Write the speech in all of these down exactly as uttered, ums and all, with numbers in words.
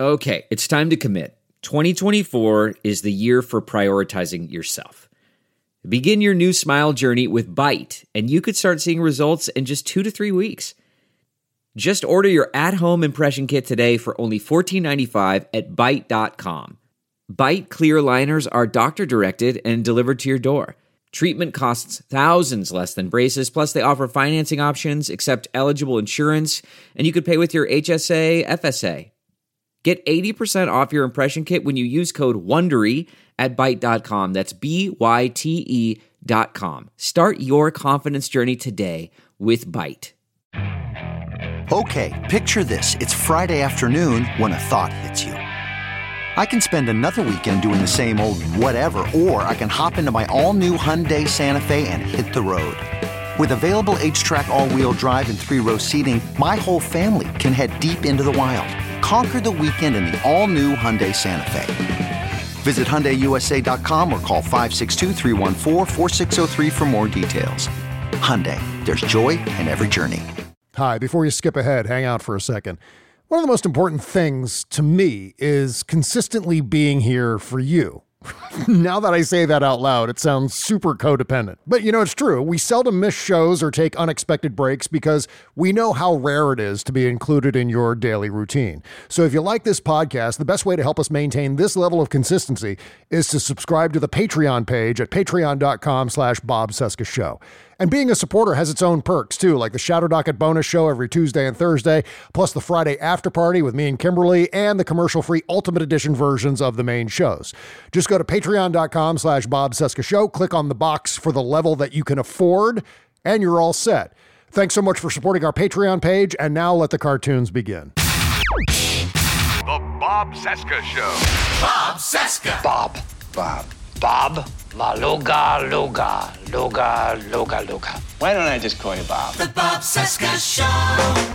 Okay, it's time to commit. twenty twenty-four is the year for prioritizing yourself. Begin your new smile journey with Byte, and you could start seeing results in just two to three weeks. Just order your at-home impression kit today for only fourteen ninety-five at byte dot com. Byte clear aligners are doctor-directed and delivered to your door. Treatment costs thousands less than braces, plus they offer financing options, accept eligible insurance, and you could pay with your H S A, F S A. Get eighty percent off your impression kit when you use code WONDERY at byte dot com. That's B Y T E dot com. Start your confidence journey today with Byte. Okay, picture this. It's Friday afternoon when a thought hits you. I can spend another weekend doing the same old whatever, or I can hop into my all-new Hyundai Santa Fe and hit the road. With available H-Track all-wheel drive and three-row seating, my whole family can head deep into the wild. Conquer the weekend in the all-new Hyundai Santa Fe. Visit Hyundai U S A dot com or call five six two, three one four, four six zero three for more details. Hyundai, there's joy in every journey. Hi, before you skip ahead, hang out for a second. One of the most important things to me is consistently being here for you. Now that I say that out loud, it sounds super codependent. But you know, it's true. We seldom miss shows or take unexpected breaks because we know how rare it is to be included in your daily routine. So if you like this podcast, the best way to help us maintain this level of consistency is to subscribe to the Patreon page at patreon dot com slash Bob Cesca Show. And being a supporter has its own perks, too, like the Shadow Docket bonus show every Tuesday and Thursday, plus the Friday after party with me and Kimberly, and the commercial-free Ultimate Edition versions of the main shows. Just go to patreon dot com slash Bob Cesca Show, click on the box for the level that you can afford, and you're all set. Thanks so much for supporting our Patreon page, and now let the cartoons begin. The Bob Cesca Show. Bob Cesca. Bob. Bob. Bob. La Luga, Luga, Luga, Luga, Luga. Why don't I just call you Bob? The Bob Cesca Show.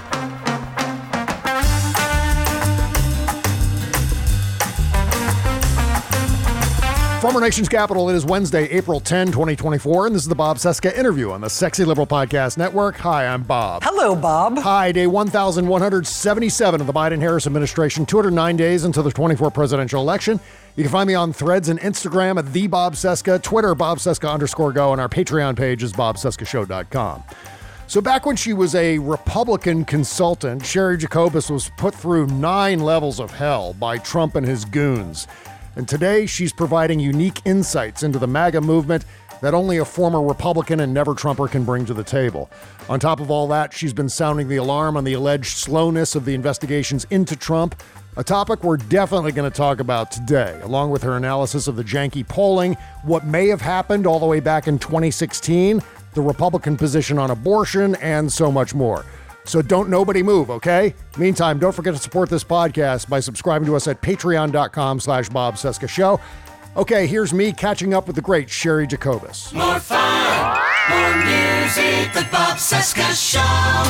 From our nation's capital, it is Wednesday, April tenth, twenty twenty-four, and this is the Bob Cesca Interview on the Sexy Liberal Podcast Network. Hi, I'm Bob. Hello, Bob. Hi, day one thousand one hundred seventy-seven of the Biden-Harris administration, two hundred nine days until the twenty-four presidential election. You can find me on Threads and Instagram at the Bob Cesca, Twitter, Bob Cesca underscore go, and our Patreon page is bob cesca show dot com. So back when she was a Republican consultant, Sherry Jacobus was put through nine levels of hell by Trump and his goons. And today, she's providing unique insights into the MAGA movement that only a former Republican and never-Trumper can bring to the table. On top of all that, she's been sounding the alarm on the alleged slowness of the investigations into Trump, a topic we're definitely going to talk about today, along with her analysis of the janky polling, what may have happened all the way back in twenty sixteen, the Republican position on abortion, and so much more. So don't nobody move, okay? Meantime, don't forget to support this podcast by subscribing to us at patreon dot com slash Bob Cesca Show. Okay, here's me catching up with the great Sherry Jacobus. More fun, more music, the Bob Cesca Show.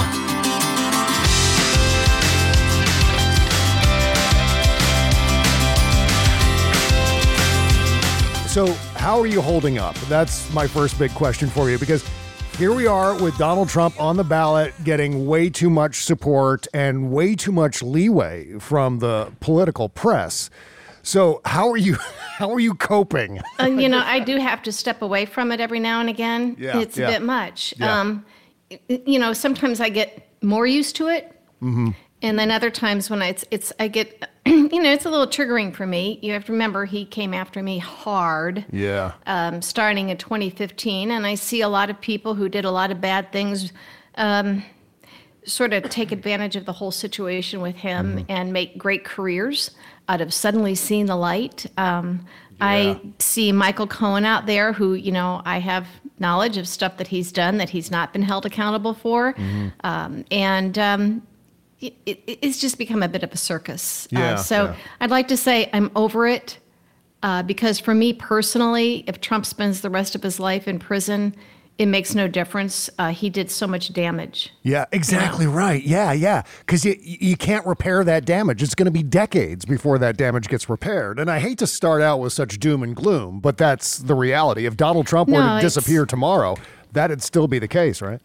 So how are you holding up? That's my first big question for you, because here we are with Donald Trump on the ballot getting way too much support and way too much leeway from the political press. So how are you how are you coping? Uh, you know, I do have to step away from it every now and again. Yeah, it's yeah. a bit much. Yeah. Um, you know, sometimes I get more used to it. Mm-hmm. And then other times when I, it's, it's, I get, you know, it's a little triggering for me. You have to remember he came after me hard. Yeah. Um, starting in twenty fifteen. And I see a lot of people who did a lot of bad things um, sort of take advantage of the whole situation with him mm-hmm. and make great careers out of suddenly seeing the light. Um, yeah. I see Michael Cohen out there who, you know, I have knowledge of stuff that he's done that he's not been held accountable for. Mm-hmm. Um, and um, it, it, it's just become a bit of a circus. Yeah, uh, so yeah. I'd like to say I'm over it uh, because for me personally, if Trump spends the rest of his life in prison, it makes no difference. Uh, he did so much damage. Yeah, exactly yeah. right. Yeah, yeah. Because you, you can't repair that damage. It's going to be decades before that damage gets repaired. And I hate to start out with such doom and gloom, but that's the reality. If Donald Trump were no, to disappear tomorrow, that'd still be the case, right?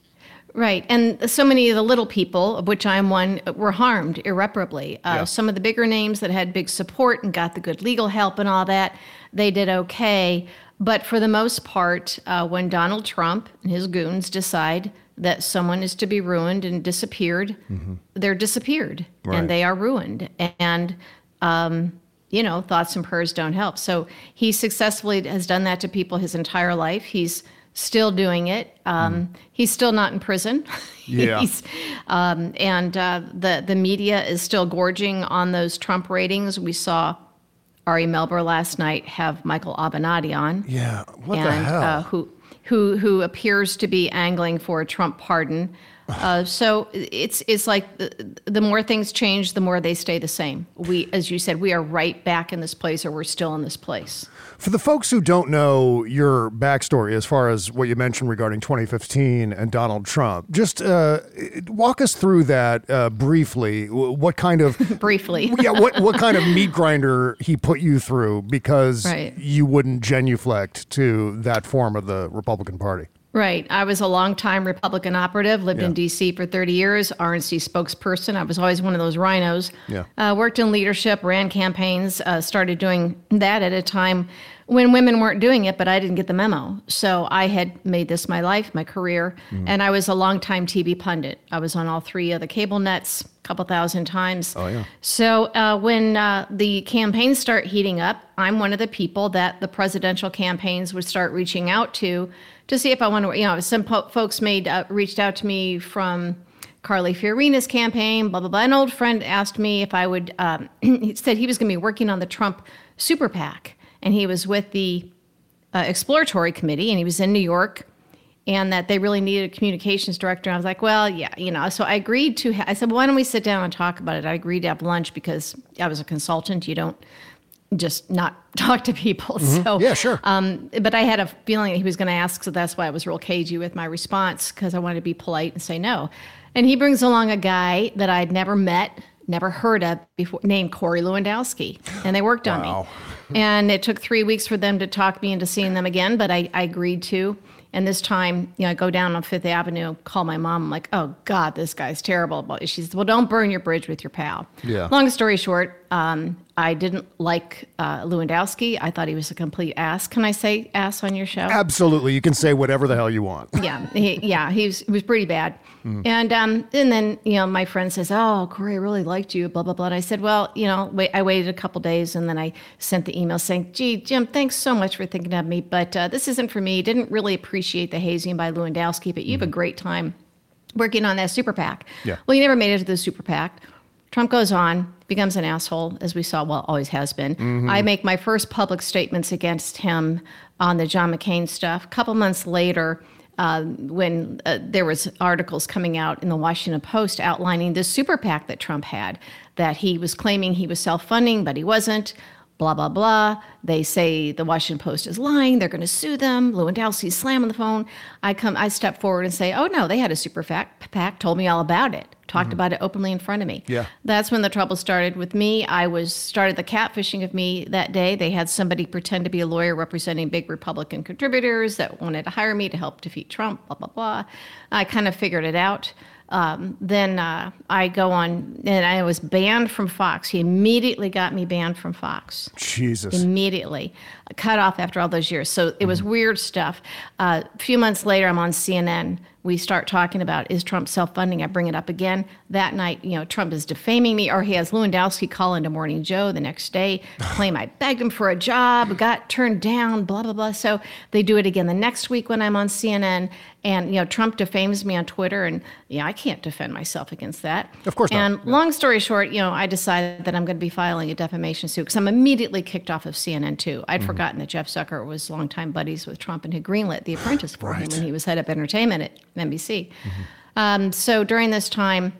Right. And so many of the little people, of which I'm one, were harmed irreparably. Uh, Yeah. Some of the bigger names that had big support and got the good legal help and all that, they did okay. But for the most part, uh, when Donald Trump and his goons decide that someone is to be ruined and disappeared, mm-hmm. they're disappeared Right. and they are ruined. And, um, you know, thoughts and prayers don't help. So he successfully has done that to people his entire life. He's still doing it. Um, mm. He's still not in prison. Yeah. He's, um, and uh, the, the media is still gorging on those Trump ratings. We saw Ari Melber last night have Michael Avenatti on. Yeah, what and, the hell? Uh, who, who, who appears to be angling for a Trump pardon. Uh, so it's it's like the, the more things change, the more they stay the same. We, as you said, we are right back in this place, or we're still in this place. For the folks who don't know your backstory, as far as what you mentioned regarding twenty fifteen and Donald Trump, just uh, walk us through that uh, briefly. What kind of briefly? yeah, what what kind of meat grinder he put you through because right. you wouldn't genuflect to that form of the Republican Party. Right. I was a longtime Republican operative, lived Yeah. in D C for thirty years, R N C spokesperson. I was always one of those rhinos. Yeah. Uh, worked in leadership, ran campaigns, uh, started doing that at a time when women weren't doing it, but I didn't get the memo. So I had made this my life, my career, Mm-hmm. and I was a longtime T V pundit. I was on all three of the cable nets a couple thousand times. Oh, yeah. So uh, when uh, the campaigns start heating up, I'm one of the people that the presidential campaigns would start reaching out to to see if I want to, you know, some po- folks made uh, reached out to me from Carly Fiorina's campaign, blah, blah, blah. An old friend asked me if I would, um, he said he was going to be working on the Trump Super PAC, and he was with the uh, Exploratory Committee, and he was in New York, and that they really needed a communications director. And I was like, well, yeah, you know, so I agreed to, ha- I said, well, why don't we sit down and talk about it? I agreed to have lunch because I was a consultant. You don't just not talk to people. Mm-hmm. So Yeah, sure. Um, but I had a feeling he was going to ask, so that's why I was real cagey with my response, because I wanted to be polite and say no. And he brings along a guy that I'd never met, never heard of before, named Corey Lewandowski, and they worked on Wow. me. And it took three weeks for them to talk me into seeing them again, but I, I agreed to. And this time, you know, I go down on Fifth Avenue, call my mom. I'm like, oh, God, this guy's terrible. But she says, well, don't burn your bridge with your pal. Yeah. Long story short, um, I didn't like uh, Lewandowski. I thought he was a complete ass. Can I say ass on your show? Absolutely. You can say whatever the hell you want. Yeah, he, yeah, he was, he was pretty bad. Mm. And um, and then, you know, my friend says, oh, Corey, I really liked you, blah, blah, blah. And I said, well, you know, wait, I waited a couple days, and then I sent the email saying, gee, Jim, thanks so much for thinking of me, but uh, this isn't for me. Didn't really appreciate the hazing by Lewandowski, but you have mm. a great time working on that super PAC. Yeah. Well, you never made it to the super PAC. Trump goes on, becomes an asshole, as we saw, well, always has been. Mm-hmm. I make my first public statements against him on the John McCain stuff. A couple months later, uh, when uh, there was articles coming out in the Washington Post outlining this super PAC that Trump had, that he was claiming he was self-funding, but he wasn't, blah, blah, blah. They say the Washington Post is lying. They're going to sue them. Lewandowski's slamming the phone. I come, I step forward and say, oh, no, they had a super PAC, told me all about it. Talked mm-hmm. about it openly in front of me. Yeah. That's when the trouble started with me. I was started the catfishing of me that day. They had somebody pretend to be a lawyer representing big Republican contributors that wanted to hire me to help defeat Trump, blah, blah, blah. I kind of figured it out. Um, then uh, I go on, and I was banned from Fox. He immediately got me banned from Fox. Jesus. Immediately. Cut off after all those years. So it was weird stuff. Uh, a few months later, I'm on C N N. We start talking about, is Trump self-funding? I bring it up again. That night, you know, Trump is defaming me, or he has Lewandowski call into Morning Joe the next day, claim I begged him for a job, got turned down, blah, blah, blah. So they do it again the next week when I'm on C N N. And, you know, Trump defames me on Twitter, and, yeah, I can't defend myself against that. Of course not. And yeah. long story short, you know, I decided that I'm going to be filing a defamation suit because I'm immediately kicked off of C N N, too. I'd mm-hmm. forgotten that Jeff Zucker was longtime buddies with Trump and had greenlit The Apprentice for right. him when he was head of entertainment at N B C. Mm-hmm. Um, so during this time,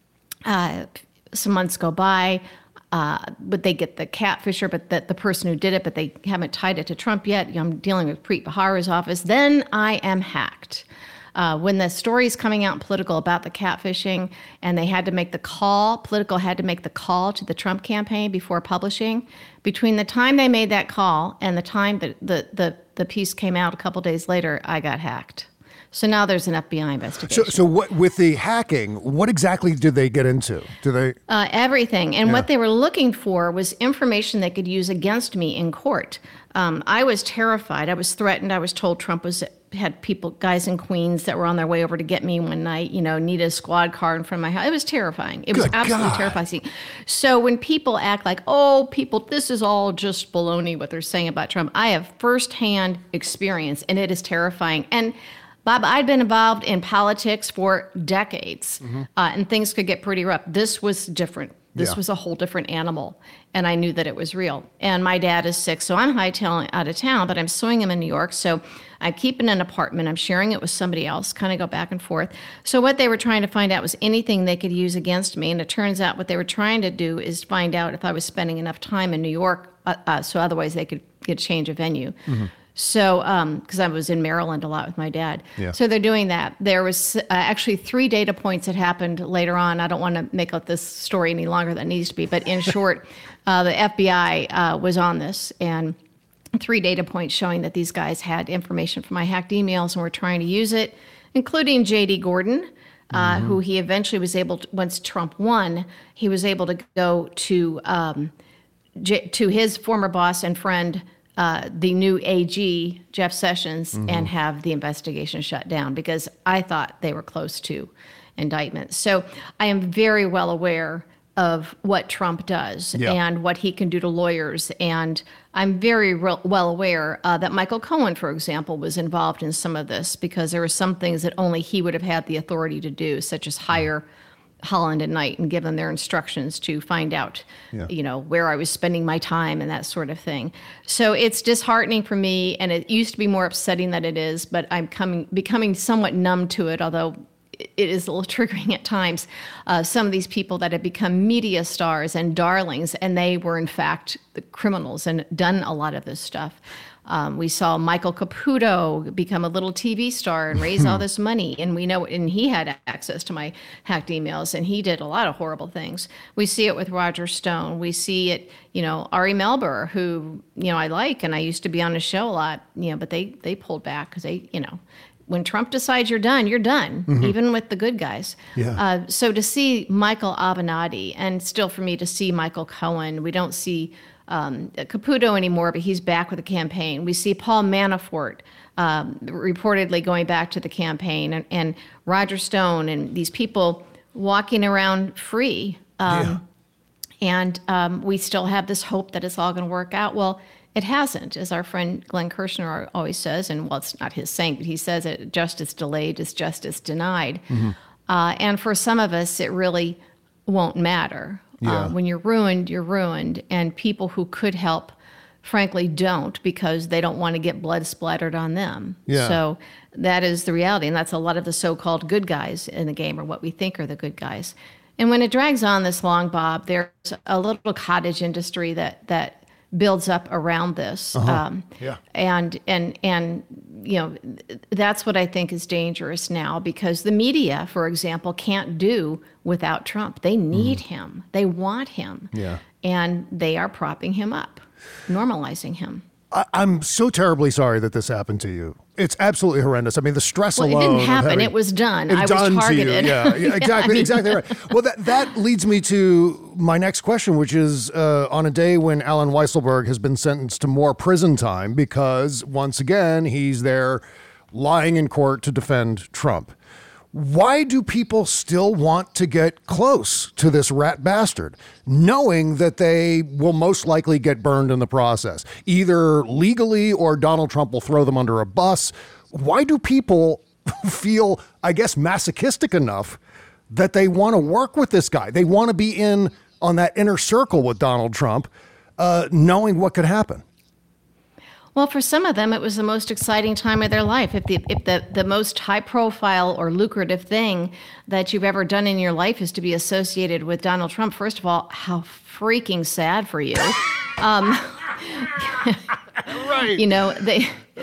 uh, some months go by, uh, but they get the catfisher, but the, the person who did it, but they haven't tied it to Trump yet. You know, I'm dealing with Preet Bharara's office. Then I am hacked. Uh, when the stories coming out in Political about the catfishing, and they had to make the call, Political had to make the call to the Trump campaign before publishing. Between the time they made that call and the time that the, the, the piece came out a couple days later, I got hacked. So now there's an F B I investigation. So, so what with the hacking? What exactly did they get into? Do they uh, everything? And Yeah. what they were looking for was information they could use against me in court. Um, I was terrified. I was threatened. I was told Trump was had people, guys in Queens, that were on their way over to get me one night. You know, need a squad car in front of my house. It was terrifying. It was Good absolutely God. terrifying. So when people act like, "Oh, people, this is all just baloney," what they're saying about Trump, I have firsthand experience, and it is terrifying. And Bob, I'd been involved in politics for decades, Mm-hmm. uh, and things could get pretty rough. This was different. This Yeah. was a whole different animal, and I knew that it was real. And my dad is sick, so I'm hightailing out of town, but I'm suing him in New York. So I'm keeping an apartment. I'm sharing it with somebody else, kind of go back and forth. So what they were trying to find out was anything they could use against me. And it turns out what they were trying to do is find out if I was spending enough time in New York, uh, uh, so otherwise they could get change of venue. Mm-hmm. So, because I was in Maryland a lot with my dad. Yeah. So they're doing that. There was uh, actually three data points that happened later on. I don't want to make out this story any longer than it needs to be, but in short, uh, the F B I uh, was on this, and three data points showing that these guys had information from my hacked emails and were trying to use it, including J D Gordon, uh, who he eventually was able to, once Trump won, he was able to go to um, J- to his former boss and friend, uh, the new A G, Jeff Sessions, and have the investigation shut down because I thought they were close to indictment. So I am very well aware of what Trump does Yeah. and what he can do to lawyers. And I'm very re- well aware uh, that Michael Cohen, for example, was involved in some of this because there were some things that only he would have had the authority to do, such as hire Holland and Knight and give them their instructions to find out, Yeah. you know, where I was spending my time and that sort of thing. So it's disheartening for me, and it used to be more upsetting than it is, but I'm coming becoming somewhat numb to it, although it is a little triggering at times. Uh, some of these people that have become media stars and darlings, and they were in fact the criminals and done a lot of this stuff. Um, we saw Michael Caputo become a little T V star and raise all this money, and we know, and he had access to my hacked emails, and he did a lot of horrible things. We see it with Roger Stone. We see it, you know, Ari Melber, who you know I like, and I used to be on his show a lot, you know, but they they pulled back because they, you know. When Trump decides you're done, you're done, even with the good guys. Yeah. Uh, so to see Michael Avenatti, and still for me to see Michael Cohen, we don't see um, Caputo anymore, but he's back with the campaign. We see Paul Manafort um, reportedly going back to the campaign, and, and Roger Stone, and these people walking around free. Um, And um, we still have this hope that it's all going to work out. Well, it hasn't, as our friend Glenn Kirshner always says, and well, it's not his saying, but he says it, justice delayed is justice denied. Uh, and for some of us, it really won't matter. Yeah. Uh, when you're ruined, you're ruined. And people who could help, frankly, don't because they don't want to get blood splattered on them. Yeah. So that is the reality. And that's a lot of the so-called good guys in the game, or what we think are the good guys. And when it drags on this long, Bob, there's a little cottage industry that that builds up around this. Um, Yeah. And and and you know that's what I think is dangerous now, because the media, for example, can't do without Trump. They need him. They want him. Yeah. And they are propping him up, normalizing him. I, I'm so terribly sorry that this happened to you. It's absolutely horrendous. I mean, the stress Well, it alone. didn't of happen. having- It was done. It I was done targeted. To you. Yeah, yeah, exactly, I mean- exactly right. Well, that that leads me to my next question, which is uh, on a day when Alan Weisselberg has been sentenced to more prison time because once again he's there lying in court to defend Trump. Why do people still want to get close to this rat bastard, knowing that they will most likely get burned in the process, either legally or Donald Trump will throw them under a bus? Why do people feel, I guess, masochistic enough that they want to work with this guy? They want to be in on that inner circle with Donald Trump, uh, knowing what could happen. Well, for some of them, it was the most exciting time of their life. If the if the, the most high profile or lucrative thing that you've ever done in your life is to be associated with Donald Trump, first of all, how freaking sad for you. Um, Right. you know, they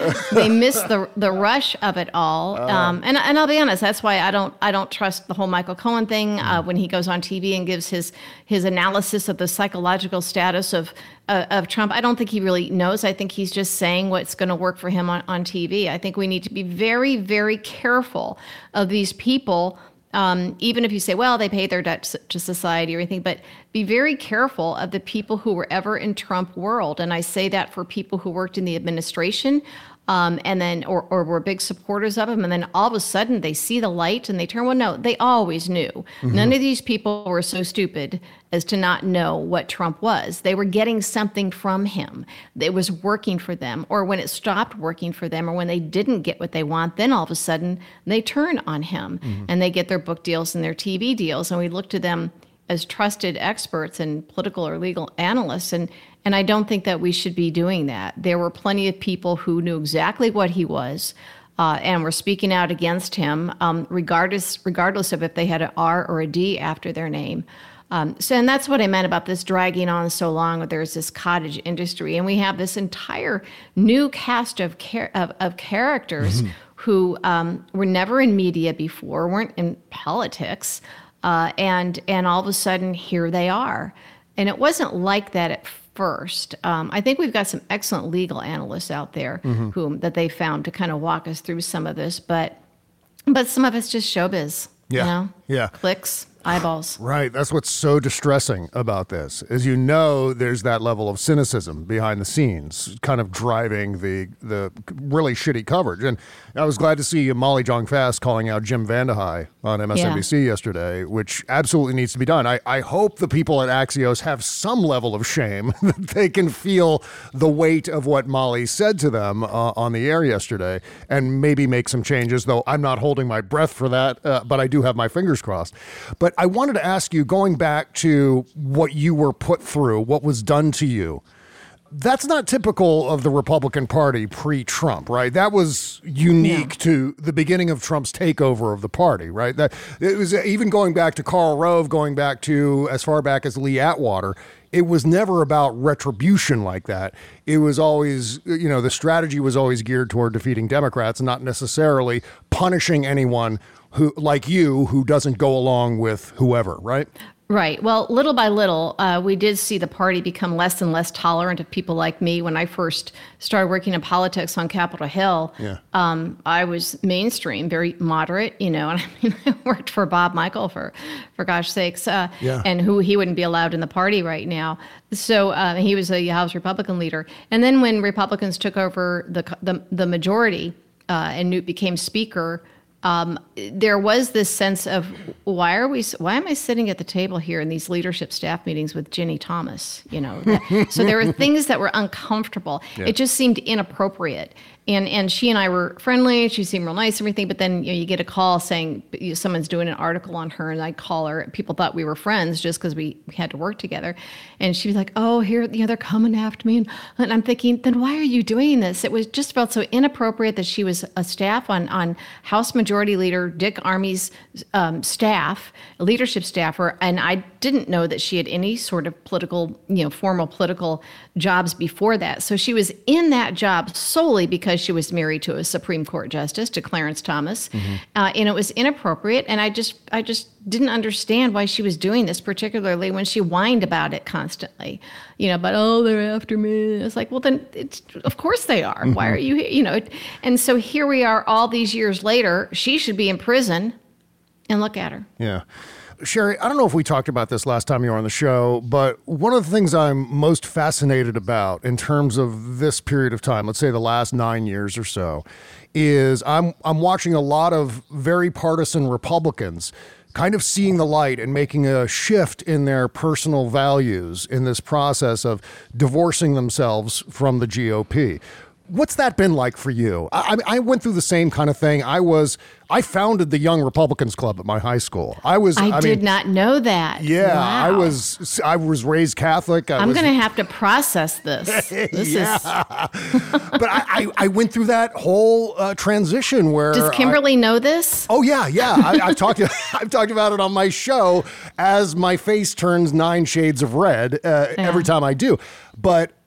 they miss the the rush of it all. Um, and and I'll be honest, that's why I don't I don't trust the whole Michael Cohen thing uh, when he goes on T V and gives his his analysis of the psychological status of uh, of Trump. I don't think he really knows. I think he's just saying what's going to work for him on, on T V. I think we need to be very, very careful of these people. Um, even if you say, well, they paid their debt to society or anything, but be very careful of the people who were ever in Trump world. And I say that for people who worked in the administration um, and then or, or were big supporters of him. And then all of a sudden they see the light and they turn, well, no, they always knew. Mm-hmm. None of these people were so stupid as to not know what Trump was. They were getting something from him. It was working for them. Or when it stopped working for them or when they didn't get what they want, then all of a sudden they turn on him mm-hmm. and they get their book deals and their T V deals. And we look to them as trusted experts and political or legal analysts. And, and I don't think that we should be doing that. There were plenty of people who knew exactly what he was uh, and were speaking out against him, um, regardless, regardless of if they had an R or a D after their name. Um, so, and that's what I meant about this dragging on so long. There's this cottage industry, and we have this entire new cast of char- of, of characters mm-hmm. who um, were never in media before, weren't in politics, uh, and and all of a sudden here they are. And it wasn't like that at first. Um, I think we've got some excellent legal analysts out there mm-hmm. whom that they found to kind of walk us through some of this, but but some of it's just showbiz. Yeah. You know? Yeah. Clicks. Eyeballs. Right. That's what's so distressing about this. As you know, there's that level of cynicism behind the scenes, kind of driving the the really shitty coverage. And I was glad to see Molly Jong-Fast calling out Jim Vandehei on M S N B C yeah. yesterday, which absolutely needs to be done. I, I hope the people at Axios have some level of shame that they can feel the weight of what Molly said to them uh, on the air yesterday and maybe make some changes, though I'm not holding my breath for that, uh, but I do have my fingers crossed. But I wanted to ask you, going back to what you were put through, what was done to you, that's not typical of the Republican Party pre-Trump, right? That was unique yeah. to the beginning of Trump's takeover of the party, right? That it was even going back to Karl Rove, going back to as far back as Lee Atwater. It was never about retribution like that. It was always, you know, the strategy was always geared toward defeating Democrats, not necessarily punishing anyone who, like you, who doesn't go along with whoever, right? Right. Well, little by little, uh, we did see the party become less and less tolerant of people like me. When I first started working in politics on Capitol Hill, yeah. um, I was mainstream, very moderate, you know, and I mean, I worked for Bob Michael for, for gosh sakes, uh, yeah. and who he wouldn't be allowed in the party right now. So uh, he was a House Republican leader. And then when Republicans took over the the, the majority uh, and Newt became Speaker, Um, there was this sense of why are we? Why am I sitting at the table here in these leadership staff meetings with Ginny Thomas? You know, that, so there were things that were uncomfortable. Yeah. It just seemed inappropriate. And and she and I were friendly. She seemed real nice and everything. But then you know, you get a call saying you know, someone's doing an article on her, and I call her. People thought we were friends just because we, we had to work together. And she was like, "Oh, here, you know, they're coming after me." And, and I'm thinking, then why are you doing this? It was just felt so inappropriate that she was a staff on on House Majority Leader Dick Armey's um, staff, leadership staffer, and I didn't know that she had any sort of political, you know, formal political jobs before that. So she was in that job solely because she was married to a Supreme Court justice, to Clarence Thomas, mm-hmm. uh, and it was inappropriate. And I just, I just didn't understand why she was doing this, particularly when she whined about it constantly. You know, but oh, they're after me. It's like, well, then, it's, of course they are. Mm-hmm. Why are you, you know? And so here we are, all these years later. She should be in prison, and look at her. Yeah. Sherry, I don't know if we talked about this last time you were on the show, but one of the things I'm most fascinated about in terms of this period of time, let's say the last nine years or so, is I'm I'm watching a lot of very partisan Republicans kind of seeing the light and making a shift in their personal values in this process of divorcing themselves from the G O P. What's that been like for you? I, I went through the same kind of thing. I was, I founded the Young Republicans Club at my high school. I was, I, I did mean, not know that. Yeah, wow. I was, I was raised Catholic. I I'm was, going to have to process this. This yeah. is. But I, I, I went through that whole uh, transition where. Does Kimberly I, know this? Oh yeah, yeah. I, I've talked, I've talked about it on my show as my face turns nine shades of red uh, yeah. every time I do. But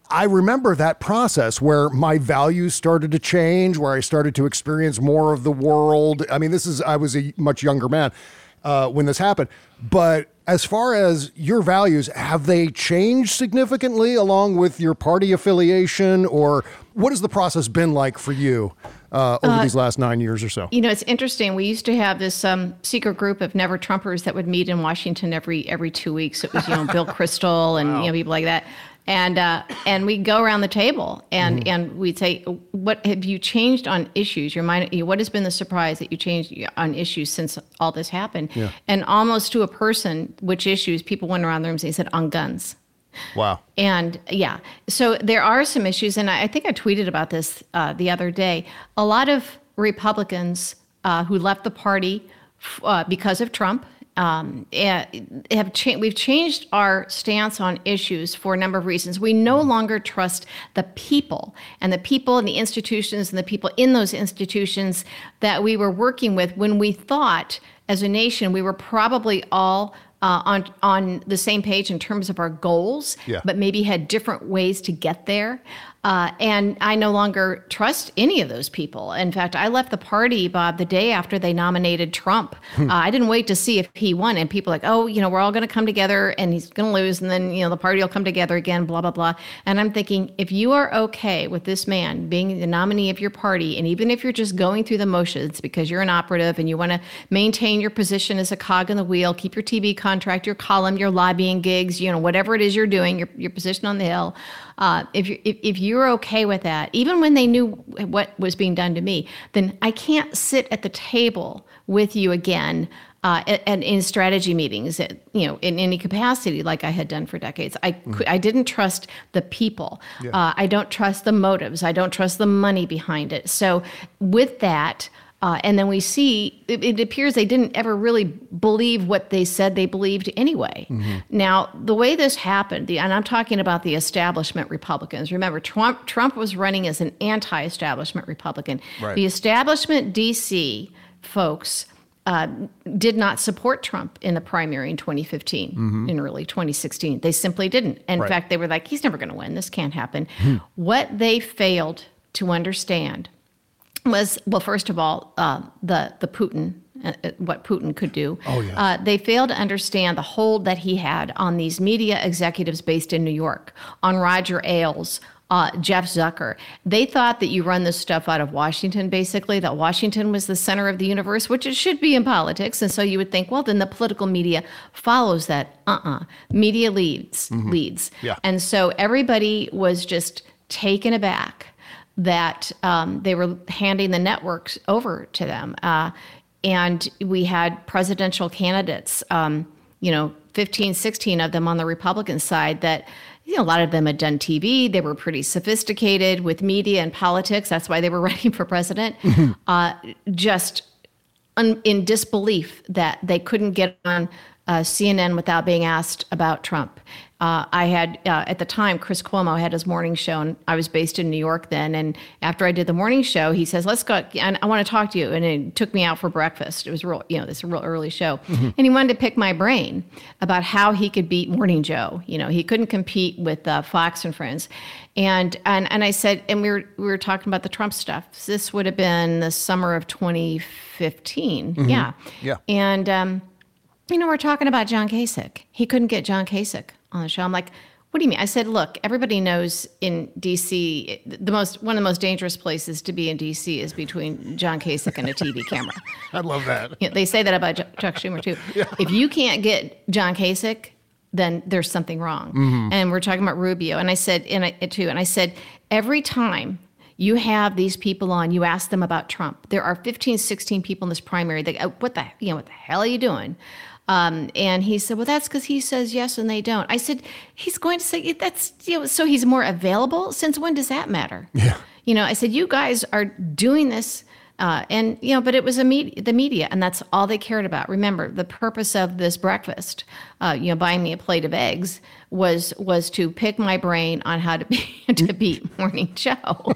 I remember that process where my values started to change, where I started to experience more of the world. I mean, this is, I was a much younger man uh, when this happened. But as far as your values, have they changed significantly along with your party affiliation, or what has the process been like for you uh, over uh, these last nine years or so? You know, it's interesting. We used to have this um, secret group of Never Trumpers that would meet in Washington every every two weeks. It was, you know, Bill Kristol and wow. you know people like that. And uh, and we'd go around the table and, mm-hmm. and we'd say, what have you changed on issues? Your mind, what has been the surprise that you changed on issues since all this happened? Yeah. And almost to a person, which issues, people went around the room and they said, on guns. Wow. And yeah, so there are some issues. And I, I think I tweeted about this uh, the other day. A lot of Republicans uh, who left the party uh, because of Trump, Um, have cha- we've changed our stance on issues for a number of reasons. We no longer trust the people and the people and the institutions and the people in those institutions that we were working with when we thought as a nation we were probably all uh, on on the same page in terms of our goals, yeah. but maybe had different ways to get there. Uh, and I no longer trust any of those people. In fact, I left the party, Bob, the day after they nominated Trump. Hmm. Uh, I didn't wait to see if he won. And people were like, oh, you know, we're all going to come together and he's going to lose. And then, you know, the party will come together again, blah, blah, blah. And I'm thinking, if you are okay with this man being the nominee of your party, and even if you're just going through the motions because you're an operative and you want to maintain your position as a cog in the wheel, keep your T V contract, your column, your lobbying gigs, you know, whatever it is you're doing, your, your position on the Hill, Uh, if, you, if if you're okay with that, even when they knew what was being done to me, then I can't sit at the table with you again uh, and in strategy meetings, at, you know, in any capacity like I had done for decades. I mm. I didn't trust the people. Yeah. Uh, I don't trust the motives. I don't trust the money behind it. So with that. Uh, and then we see, it, it appears they didn't ever really believe what they said they believed anyway. Mm-hmm. Now, the way this happened, the, and I'm talking about the establishment Republicans. Remember, Trump Trump was running as an anti-establishment Republican. Right. The establishment D C folks uh, did not support Trump in the primary in twenty fifteen, mm-hmm. in early twenty sixteen. They simply didn't. In right. fact, they were like, he's never going to win. This can't happen. Hmm. What they failed to understand was, well, first of all, uh, the the Putin, uh, what Putin could do. Oh, yeah. Uh, they failed to understand the hold that he had on these media executives based in New York, on Roger Ailes, uh, Jeff Zucker. They thought that you run this stuff out of Washington, basically, that Washington was the center of the universe, which it should be in politics. And so you would think, well, then the political media follows that. Uh-uh. Media leads, mm-hmm. leads. Yeah. And so everybody was just taken aback that um, they were handing the networks over to them. Uh, and we had presidential candidates, um, you know, fifteen, sixteen of them on the Republican side that, you know, a lot of them had done T V. They were pretty sophisticated with media and politics. That's why they were running for president. Mm-hmm. Uh, just un- in disbelief that they couldn't get on uh, C N N without being asked about Trump. Uh, I had, uh, at the time, Chris Cuomo had his morning show, and I was based in New York then. And after I did the morning show, he says, let's go, and I want to talk to you. And he took me out for breakfast. It was real, you know, this real early show. Mm-hmm. And he wanted to pick my brain about how he could beat Morning Joe. You know, he couldn't compete with uh, Fox and Friends. And, and and I said, and we were we were talking about the Trump stuff. This would have been the summer of twenty fifteen. Mm-hmm. Yeah. Yeah. And, um, you know, we're talking about John Kasich. He couldn't get John Kasich on the show. I'm like, what do you mean? I said, look, everybody knows in D C, the most one of the most dangerous places to be in D C is between John Kasich and a T V camera. I love that. You know, they say that about Chuck Schumer, too. Yeah. If you can't get John Kasich, then there's something wrong. Mm-hmm. And we're talking about Rubio. And I said, and I, too, and I said, every time you have these people on, you ask them about Trump. There are fifteen, sixteen people in this primary that go, what the, you know, what the hell are you doing? Um, and he said, well, that's because he says yes and they don't. I said, he's going to say that's, you know, so he's more available. Since when does that matter? Yeah. You know, I said, you guys are doing this. Uh, and, you know, but it was a med- the media, and that's all they cared about. Remember, the purpose of this breakfast, uh, you know, buying me a plate of eggs, was was to pick my brain on how to be, to beat Morning Joe.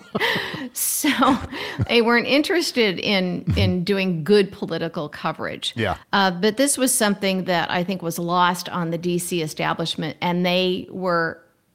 So they weren't interested in in doing good political coverage. Yeah. Uh, but this was something that I think was lost on the D C establishment, and they were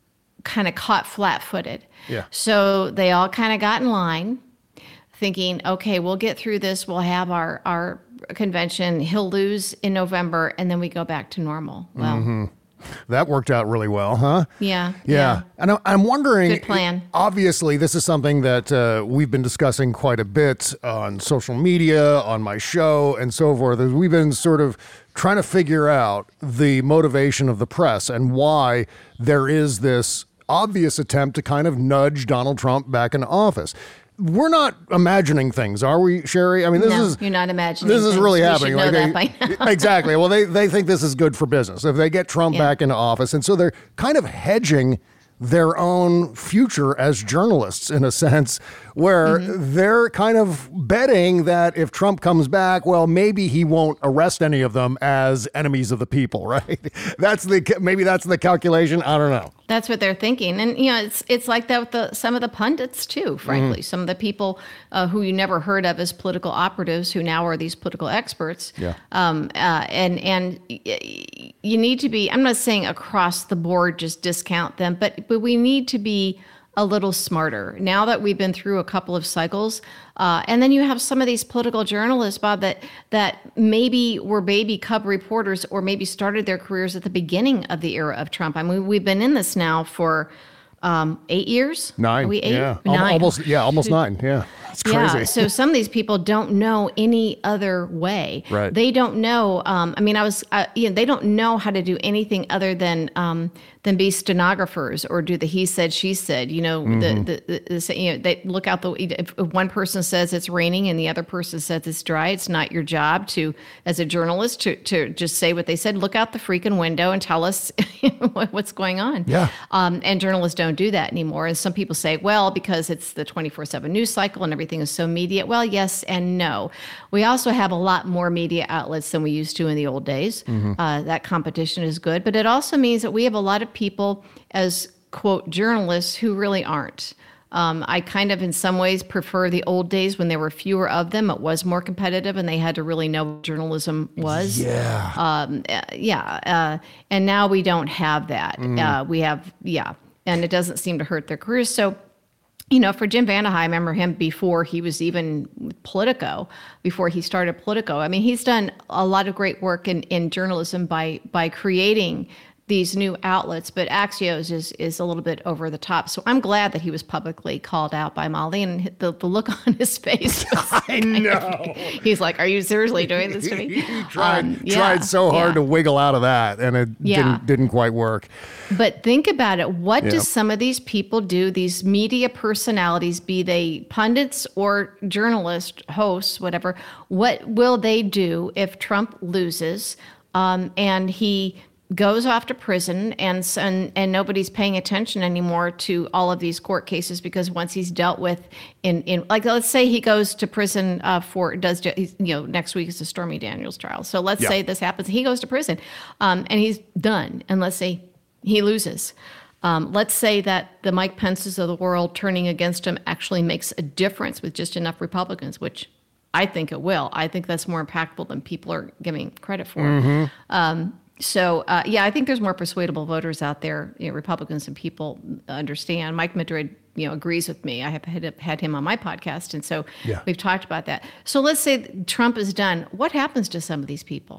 kind of caught flat-footed. Yeah. So they all kind of got in line, thinking, okay, we'll get through this. We'll have our, our convention. He'll lose in November, and then we go back to normal. Well, mm-hmm. That worked out really well, huh? Yeah. Yeah. yeah. And I'm- I'm wondering, Good plan. Obviously, this is something that uh, we've been discussing quite a bit on social media, on my show, and so forth. As we've been sort of trying to figure out the motivation of the press and why there is this obvious attempt to kind of nudge Donald Trump back into office. We're not imagining things, are we, Sherry? I mean, this no, is you're not imagining. This is things. really We happening. Should know Like that they- by now. Exactly. Well, they they think this is good for business if they get Trump Yeah. back into office, and so they're kind of hedging their own future as journalists in a sense, where Mm-hmm. they're kind of betting that if Trump comes back, well, maybe he won't arrest any of them as enemies of the people, right? That's the maybe that's the calculation. I don't know. That's what they're thinking, and you know, it's it's like that with the, some of the pundits too. Frankly, Mm-hmm. some of the people uh, who you never heard of as political operatives, who now are these political experts. Yeah. Um. Uh. And and y- you need to be. I'm not saying across the board just discount them, but but we need to be a little smarter now that we've been through a couple of cycles. Uh, and then you have some of these political journalists, Bob, that that maybe were baby cub reporters or maybe started their careers at the beginning of the era of Trump. I mean, we've been in this now for um, eight years. Nine. Are we eight? Yeah. Al- Nine. Almost. Yeah. Almost nine. Yeah. It's crazy. Yeah, so some of these people don't know any other way. Right. They don't know. Um, I mean, I was, uh, you know, they don't know how to do anything other than um, than be stenographers or do the he said, she said. You know, Mm-hmm. the, the, the, the you know, they look out the. If if one person says it's raining and the other person says it's dry, it's not your job to, as a journalist, to to just say what they said. Look out the freaking window and tell us what, what's going on. Yeah. Um, and journalists don't do that anymore. And some people say, well, because it's the twenty-four seven news cycle and everything is so immediate. Well, yes and no. We also have a lot more media outlets than we used to in the old days. Mm-hmm. Uh, that competition is good. But it also means that we have a lot of people as, quote, journalists who really aren't. Um, I kind of, in some ways, prefer the old days when there were fewer of them. It was more competitive, and they had to really know what journalism was. Yeah. Um, uh, yeah. Uh, and now we don't have that. Uh, we have, yeah. And it doesn't seem to hurt their careers. So, you know, for Jim Vandehei, I remember him before he was even with Politico, before he started Politico. I mean, he's done a lot of great work in, in journalism by by creating these new outlets, but Axios is is a little bit over the top. So I'm glad that he was publicly called out by Molly, and the, the look on his face was I know. he's like, are you seriously doing this to me? He tried Um, yeah, tried so hard yeah. to wiggle out of that, and it Yeah. didn't didn't quite work. But think about it. What Yeah. do some of these people do, these media personalities, be they pundits or journalists, hosts, whatever, what will they do if Trump loses um, and he goes off to prison and, and and nobody's paying attention anymore to all of these court cases because once he's dealt with in, in like, let's say he goes to prison uh, for, does, he's, you know, next week is the Stormy Daniels trial. So let's Yeah. say this happens. He goes to prison um, and he's done. And let's say he loses. Um, let's say that the Mike Pences of the world turning against him actually makes a difference with just enough Republicans, which I think it will. I think that's more impactful than people are giving credit for. Mm-hmm. Um, so, uh, yeah, I think there's more persuadable voters out there, you know, Republicans, and people understand. Mike Madrid, you know, agrees with me. I have had, had him on my podcast, and so Yeah. we've talked about that. So let's say Trump is done. What happens to some of these people?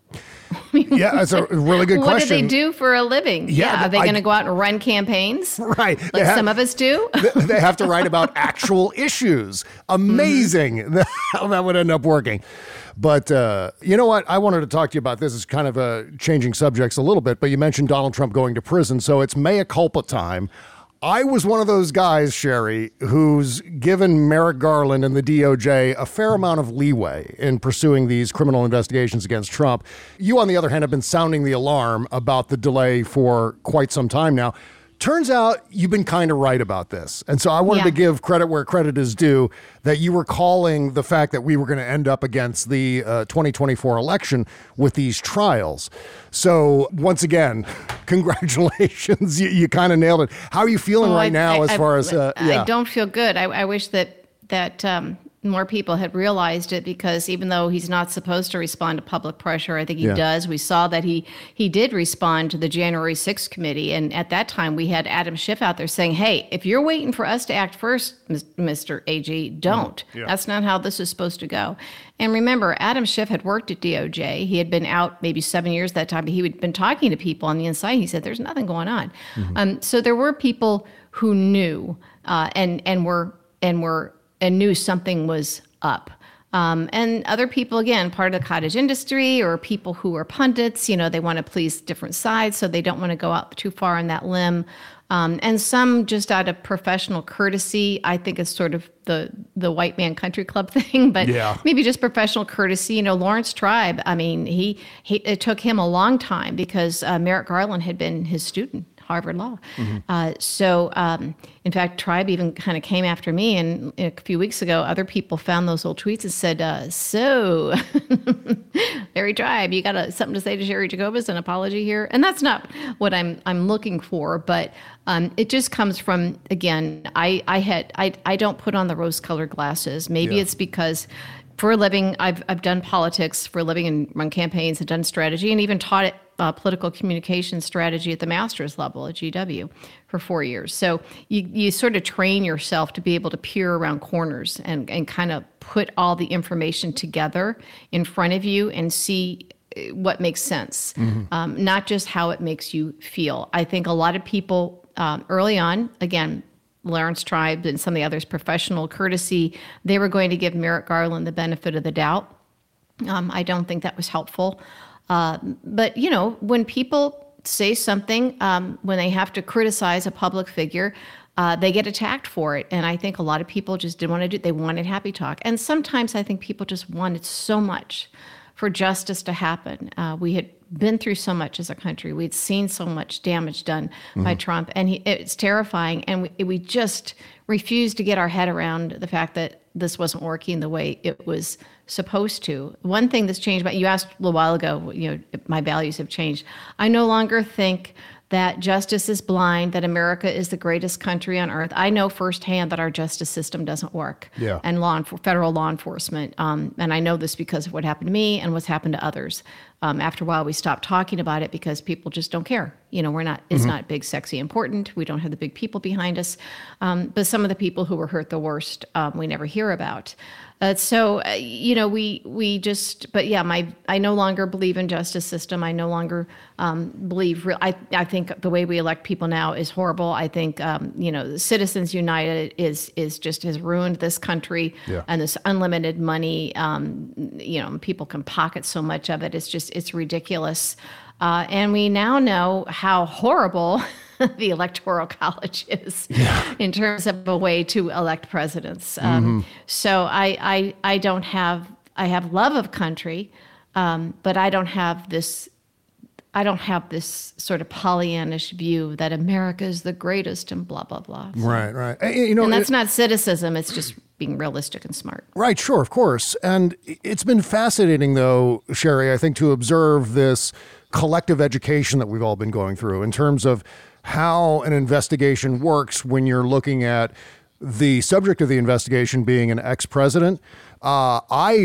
Yeah, that's a really good What question. do they do for a living? Yeah, are they I- going to go out and run campaigns? Right. They Like have- some of us do? They have to write about actual issues. Amazing. Mm-hmm. How that would end up working. But uh, you know what? I wanted to talk to you about this. It's kind of uh, changing subjects a little bit, but you mentioned Donald Trump going to prison, so it's mea culpa time. I was one of those guys, Sherry, who's given Merrick Garland and the D O J a fair amount of leeway in pursuing these criminal investigations against Trump. You, on the other hand, have been sounding the alarm about the delay for quite some time now. Turns out you've been kind of right about this. And so I wanted Yeah. to give credit where credit is due, that you were calling the fact that we were going to end up against the uh, twenty twenty-four election with these trials. So once again, congratulations. You, you kind of nailed it. How are you feeling Oh, right I- now I- as I- far as, uh, yeah. I don't feel good. I, I wish that that um, more people had realized it, because even though he's not supposed to respond to public pressure, I think he Yeah. does. We saw that he he did respond to the January sixth committee. And at that time, we had Adam Schiff out there saying, hey, if you're waiting for us to act first, Mister A G, don't. Yeah. That's not how this is supposed to go. And remember, Adam Schiff had worked at D O J. He had been out maybe seven years that time, but he had been talking to people on the inside. He said, there's nothing going on. Mm-hmm. Um, so there were people who knew uh, and and were and were and knew something was up. Um, and other people, again, part of the cottage industry, or people who are pundits, you know, they want to please different sides, so they don't want to go out too far on that limb. Um, and some just out of professional courtesy. I think it's sort of the the white man country club thing, but Yeah. maybe just professional courtesy. You know, Lawrence Tribe, I mean, he, he it took him a long time, because uh, Merrick Garland had been his student, Harvard Law. Mm-hmm. Uh, so, um, in fact, Tribe even kind of came after me. And a few weeks ago, other people found those old tweets and said, uh, so, Larry Tribe, you got a, something to say to Sherry Jacobus, an apology here? And that's not what I'm I'm looking for, but um, it just comes from, again, I, I, had, I, I don't put on the rose-colored glasses. Maybe Yeah. it's because for a living, I've, I've done politics for a living and run campaigns and done strategy, and even taught it Uh, political communication strategy at the master's level at G W for four years. So you, you sort of train yourself to be able to peer around corners and, and kind of put all the information together in front of you and see what makes sense, um, not just how it makes you feel. I think a lot of people um, early on, again, Lawrence Tribe and some of the others, professional courtesy, they were going to give Merrick Garland the benefit of the doubt. Um, I don't think that was helpful. Uh, but, you know, when people say something, um, when they have to criticize a public figure, uh, they get attacked for it. And I think a lot of people just didn't want to do it. They wanted happy talk. And sometimes I think people just wanted so much for justice to happen. Uh, we had been through so much as a country. We'd seen so much damage done mm-hmm. by Trump. And he, it's terrifying. And we, we just refused to get our head around the fact that this wasn't working the way it was supposed to. One thing that's changed, but you asked a little while ago, you know, if my values have changed. I no longer think that justice is blind, that America is the greatest country on earth. I know firsthand that our justice system doesn't work. Yeah. And law, federal law enforcement. Um, and I know this because of what happened to me and what's happened to others. Um, after a while, we stopped talking about it because people just don't care. You know, we're not, it's mm-hmm. not big, sexy, important. We don't have the big people behind us. Um, but some of the people who were hurt the worst, um, we never hear about. Uh, so, uh, you know, we we just, but yeah, my I no longer believe in justice system. I no longer um, believe, re- I, I think the way we elect people now is horrible. I think, um, you know, Citizens United is is just has ruined this country. Yeah. And this unlimited money, um, you know, people can pocket so much of it. It's just, it's ridiculous. Uh, and we now know how horrible the Electoral College is yeah. in terms of a way to elect presidents. Um, mm-hmm. So I, I, I don't have, I have love of country, um, but I don't have this, I don't have this sort of Pollyannish view that America is the greatest and blah, blah, blah. So, right, right. You know, and that's it, not cynicism. It's just being realistic and smart. Right, sure, of course. And it's been fascinating, though, Sherry, I think, to observe this collective education that we've all been going through in terms of how an investigation works when you're looking at the subject of the investigation being an ex-president. Uh, I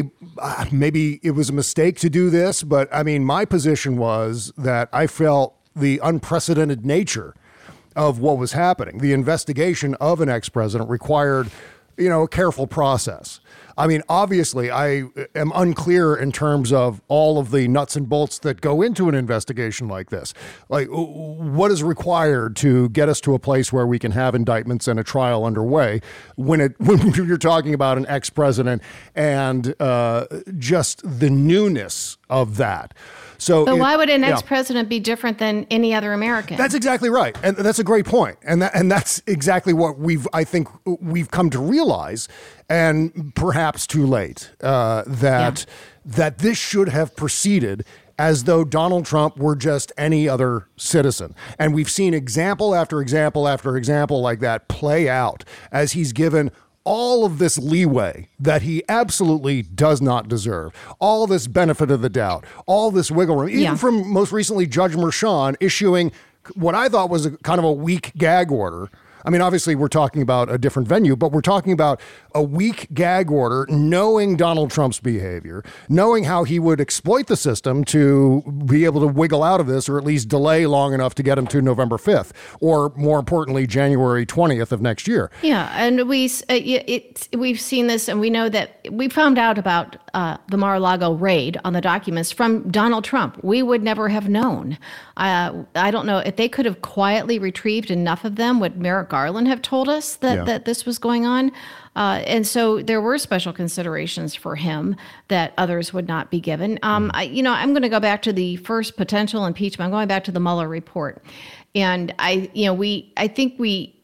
maybe it was a mistake to do this, but I mean, my position was that I felt the unprecedented nature of what was happening. The investigation of an ex-president required, you know, a careful process. I mean, obviously, I am unclear in terms of all of the nuts and bolts that go into an investigation like this. Like, what is required to get us to a place where we can have indictments and a trial underway when it when you're talking about an ex-president and uh, just the newness of that. So, but it, why would an yeah. ex-president be different than any other American? That's exactly right, and that's a great point, and that, and that's exactly what we've I think we've come to realize, and perhaps too late, uh, that yeah. that this should have proceeded as though Donald Trump were just any other citizen, and we've seen example after example after example like that play out as he's given all of this leeway that he absolutely does not deserve, all this benefit of the doubt, all this wiggle room, even yeah. from most recently Judge Merchan issuing what I thought was a kind of a weak gag order I mean, obviously, we're talking about a different venue, but we're talking about a weak gag order, knowing Donald Trump's behavior, knowing how he would exploit the system to be able to wiggle out of this, or at least delay long enough to get him to November fifth, or more importantly, January twentieth of next year. Yeah, and we uh, it, we've seen this, and we know that we found out about uh, the Mar-a-Lago raid on the documents from Donald Trump. We would never have known. Uh, I don't know if they could have quietly retrieved enough of them. Would Merrick Garland have told us that, Yeah. that this was going on? Uh, and so there were special considerations for him that others would not be given. Um, I, you know, I'm going to go back to the first potential impeachment. I'm going back to the Mueller report, and I, you know, we, I think we.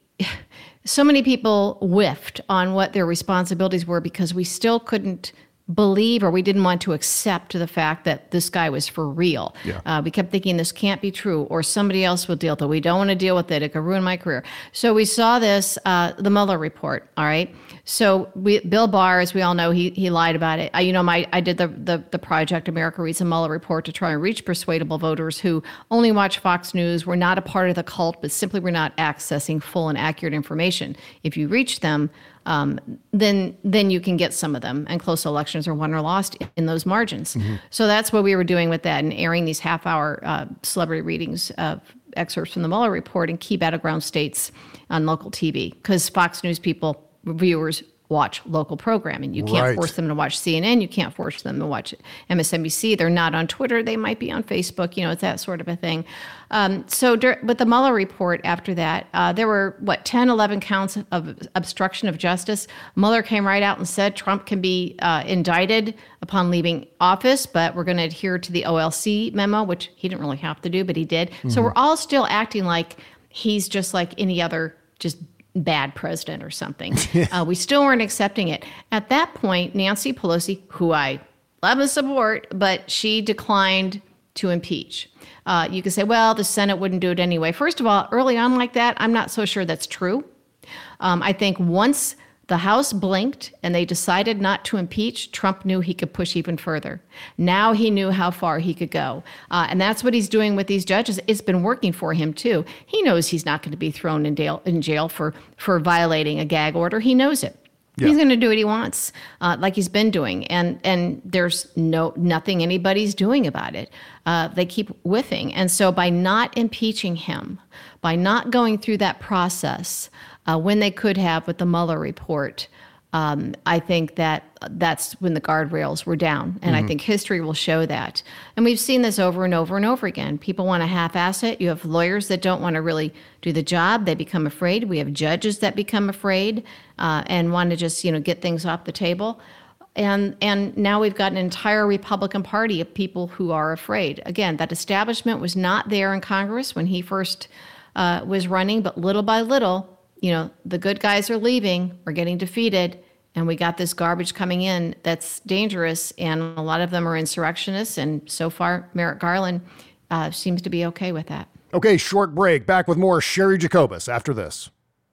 So many people whiffed on what their responsibilities were because we still couldn't believe, or we didn't want to accept the fact that this guy was for real. Yeah. Uh, we kept thinking this can't be true, or somebody else will deal with it. We don't want to deal with it. It could ruin my career. So we saw this, uh, the Mueller report. All right. So we, Bill Barr, as we all know, he he lied about it. I, you know, my I did the, the the project America Reads the Mueller report to try and reach persuadable voters who only watch Fox News, were not a part of the cult, but simply were not accessing full and accurate information. If you reach them, um, then then you can get some of them, and close elections are won or lost in those margins. Mm-hmm. So that's what we were doing with that, and airing these half-hour uh, celebrity readings of excerpts from the Mueller report in key battleground states on local T V, because Fox News people, viewers, watch local programming. You can't Right. force them to watch C N N. You can't force them to watch M S N B C. They're not on Twitter. They might be on Facebook. You know, it's that sort of a thing. Um, so dur- with the Mueller report after that, uh, there were, what, ten, eleven counts of, of obstruction of justice. Mueller came right out and said Trump can be uh, indicted upon leaving office, but we're going to adhere to the O L C memo, which he didn't really have to do, but he did. Mm-hmm. So we're all still acting like he's just like any other just bad president or something. uh, we still weren't accepting it. At that point, Nancy Pelosi, who I love and support, but she declined to impeach. Uh, you could say, well, the Senate wouldn't do it anyway. First of all, early on like that, I'm not so sure that's true. Um, I think once the House blinked and they decided not to impeach, Trump knew he could push even further. Now he knew how far he could go. Uh, and that's what he's doing with these judges. It's been working for him, too. He knows he's not going to be thrown in jail, in jail for, for violating a gag order. He knows it. Yeah. He's going to do what he wants, uh, like he's been doing. And and there's no nothing anybody's doing about it. Uh, they keep whiffing. And so by not impeaching him, by not going through that process, Uh, when they could have with the Mueller report, um, I think that that's when the guardrails were down. And mm-hmm. I think history will show that. And we've seen this over and over and over again. People want to half-ass it. You have lawyers that don't want to really do the job. They become afraid. We have judges that become afraid uh, and want to just, you know, get things off the table. And and now we've got an entire Republican Party of people who are afraid. Again, that establishment was not there in Congress when he first uh, was running, but little by little, you know, the good guys are leaving, we're getting defeated, and we got this garbage coming in that's dangerous, and a lot of them are insurrectionists, and so far, Merrick Garland uh, seems to be okay with that. Okay, short break. Back with more Sherry Jacobus after this.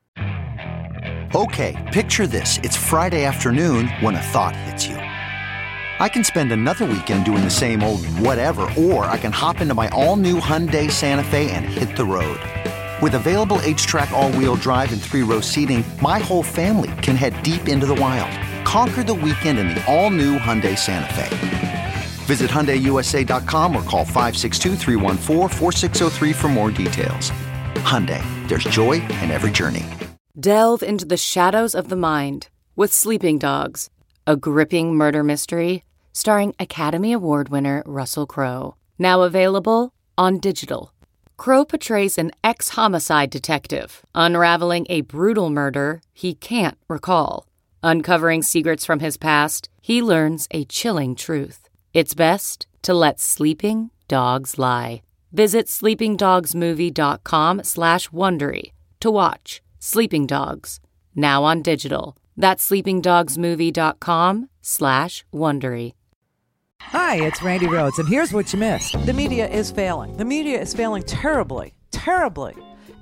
Okay, picture this. It's Friday afternoon when a thought hits you. I can spend another weekend doing the same old whatever, or I can hop into my all-new Hyundai Santa Fe and hit the road. With available H-Track all-wheel drive and three-row seating, my whole family can head deep into the wild. Conquer the weekend in the all-new Hyundai Santa Fe. Visit Hyundai U S A dot com or call five six two, three one four, four six zero three for more details. Hyundai, there's joy in every journey. Delve into the shadows of the mind with Sleeping Dogs, a gripping murder mystery starring Academy Award winner Russell Crowe. Now available on digital. Crowe portrays an ex-homicide detective unraveling a brutal murder he can't recall. Uncovering secrets from his past, he learns a chilling truth. It's best to let sleeping dogs lie. Visit sleepingdogsmovie.com slash Wondery to watch Sleeping Dogs, now on digital. That's sleepingdogsmovie.com slash Wondery. Hi, it's Randy Rhodes, and here's what you missed. The media is failing. The media is failing terribly, terribly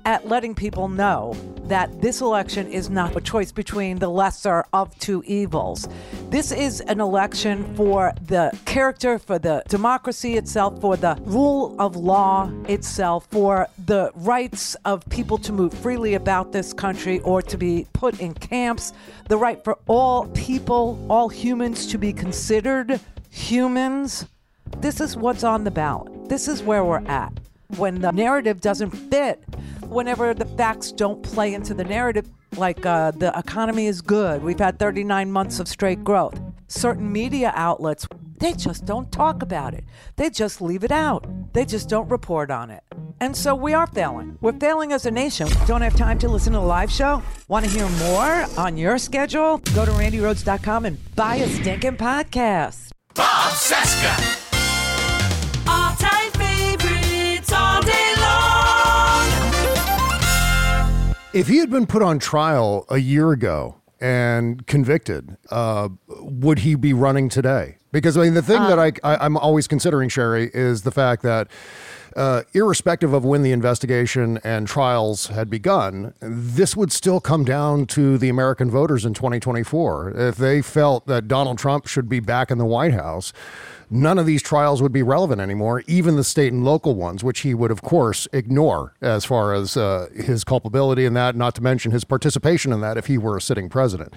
at letting people know that this election is not a choice between the lesser of two evils. This is an election for the character, for the democracy itself, for the rule of law itself, for the rights of people to move freely about this country or to be put in camps, the right for all people, all humans to be considered humans. This is what's on the ballot. This is where we're at. When the narrative doesn't fit, whenever the facts don't play into the narrative, like uh, the economy is good, we've had thirty-nine months of straight growth. Certain media outlets, they just don't talk about it. They just leave it out. They just don't report on it. And so we are failing. We're failing as a nation. Don't have time to listen to the live show? Want to hear more on your schedule? Go to randy rhodes dot com and buy a stinking podcast. Bob Cesca. All-time favorites all day long. If he had been put on trial a year ago and convicted, uh, would he be running today? Because I mean, the thing uh, that I, I, I'm always considering, Sherry, is the fact that uh, irrespective of when the investigation and trials had begun, this would still come down to the American voters in twenty twenty-four. If they felt that Donald Trump should be back in the White House, none of these trials would be relevant anymore, even the state and local ones, which he would, of course, ignore as far as uh, his culpability in that, not to mention his participation in that if he were a sitting president.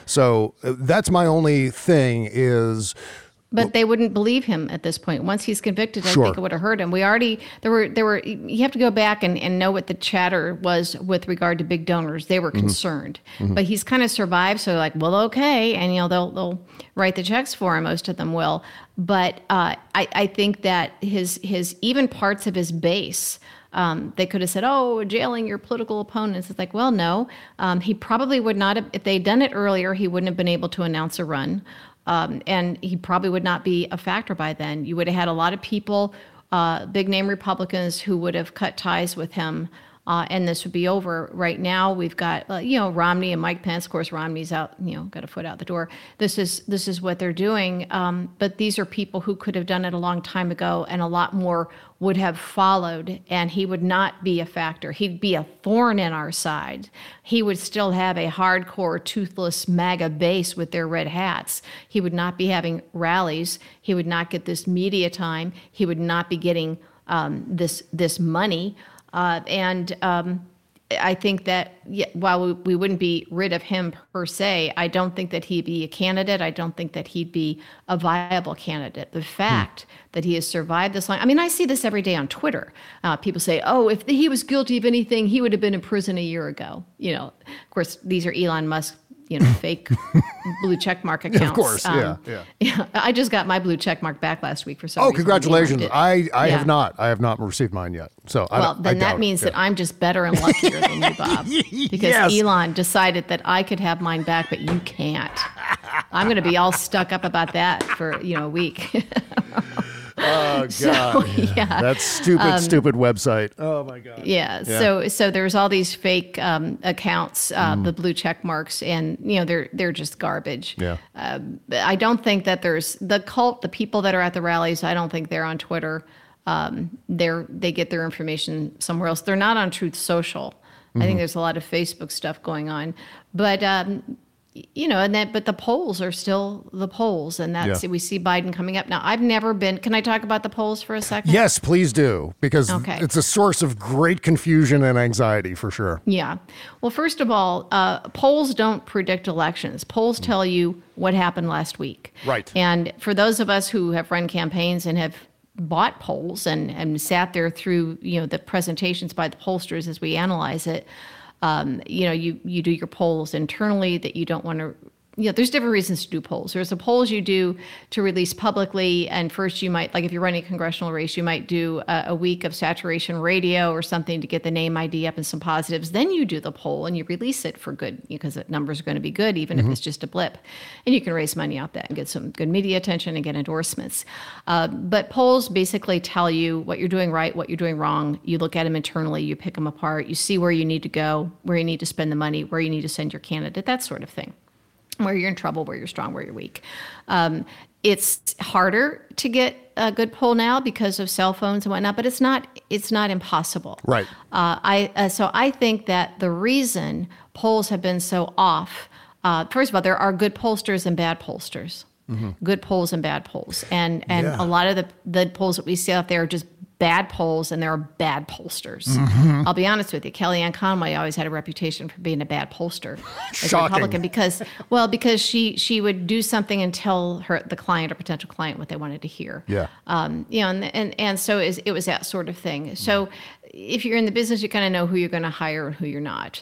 So uh, that's my only thing is... But they wouldn't believe him at this point. Once he's convicted, I Sure. think it would have hurt him. We already, there were, there were, you have to go back and, and know what the chatter was with regard to big donors. They were Mhm. concerned. Mhm. But he's kind of survived, so like, well, okay. And, you know, they'll, they'll write the checks for him. Most of them will. But uh, I, I think that his, his, even parts of his base, Um, they could have said, oh, jailing your political opponents. It's like, well, no. Um, he probably would not have, if they'd done it earlier, he wouldn't have been able to announce a run. Um, and he probably would not be a factor by then. You would have had a lot of people, uh, big name Republicans, who would have cut ties with him. Uh, and this would be over. Right now, we've got, uh, you know, Romney and Mike Pence. Of course, Romney's out, you know, got a foot out the door. This is this is what they're doing. Um, but these are people who could have done it a long time ago, and a lot more would have followed, and he would not be a factor. He'd be a thorn in our side. He would still have a hardcore, toothless MAGA base with their red hats. He would not be having rallies. He would not get this media time. He would not be getting um, this this money. Uh, and um, I think that yeah, while we, we wouldn't be rid of him per se, I don't think that he'd be a candidate. I don't think that he'd be a viable candidate. The fact hmm. that he has survived this long, I mean, I see this every day on Twitter. Uh, people say, oh, if he was guilty of anything, he would have been in prison a year ago. You know, of course, these are Elon Musk, you know, fake blue checkmark accounts. Of course, um, yeah, yeah. yeah. I just got my blue checkmark back last week for some Oh, reason. congratulations. I, I Yeah. have not. I have not received mine yet. So I Well, don't- then I that doubt means it. that I'm just better and luckier than you, Bob. Because Yes. Elon decided that I could have mine back, but you can't. I'm going to be all stuck up about that for, you know, a week. Oh, God. So, yeah. That stupid, Um, stupid website. Oh, my God. Yeah. Yeah. So so there's all these fake um, accounts, uh, Mm. the blue check marks, and you know they're they're just garbage. Yeah. Um, I don't think that there's the cult, the people that are at the rallies. I don't think they're on Twitter. Um, they're they get their information somewhere else. They're not on Truth Social. I Mhm. think there's a lot of Facebook stuff going on, but. Um, you know, and that, but the polls are still the polls, and that's Yeah. we see Biden coming up now. I've never been. Can I talk about the polls for a second? Yes, please do, because Okay. it's a source of great confusion and anxiety for sure. Yeah. Well, first of all, uh, polls don't predict elections. Polls tell you what happened last week. Right. And for those of us who have run campaigns and have bought polls and, and sat there through, you know, the presentations by the pollsters as we analyze it, um, you know, you, you do your polls internally that you don't want to, you know, there's different reasons to do polls. There's the polls you do to release publicly. And first you might, like if you're running a congressional race, you might do a, a week of saturation radio or something to get the name I D up and some positives. Then you do the poll and you release it for good because the numbers are going to be good, even Mhm. if it's just a blip. And you can raise money out that and get some good media attention and get endorsements. Uh, but polls basically tell you what you're doing right, what you're doing wrong. You look at them internally, you pick them apart, you see where you need to go, where you need to spend the money, where you need to send your candidate, that sort of thing. Where you're in trouble, where you're strong, where you're weak. Um, it's harder to get a good poll now because of cell phones and whatnot, but it's not it's not impossible. Right. Uh, I uh, so I think that the reason polls have been so off. Uh, first of all, there are good pollsters and bad pollsters. Mm-hmm. Good polls and bad polls, and and Yeah. a lot of the the polls that we see out there are just bad polls, and there are bad pollsters. Mm-hmm. I'll be honest with you, Kellyanne Conway always had a reputation for being a bad pollster as a Shocking. Republican because, well, because she she would do something and tell her the client or potential client what they wanted to hear. Yeah. Um, you know, and and and so it was, it was that sort of thing. So if you're in the business, you kind of know who you're going to hire and who you're not.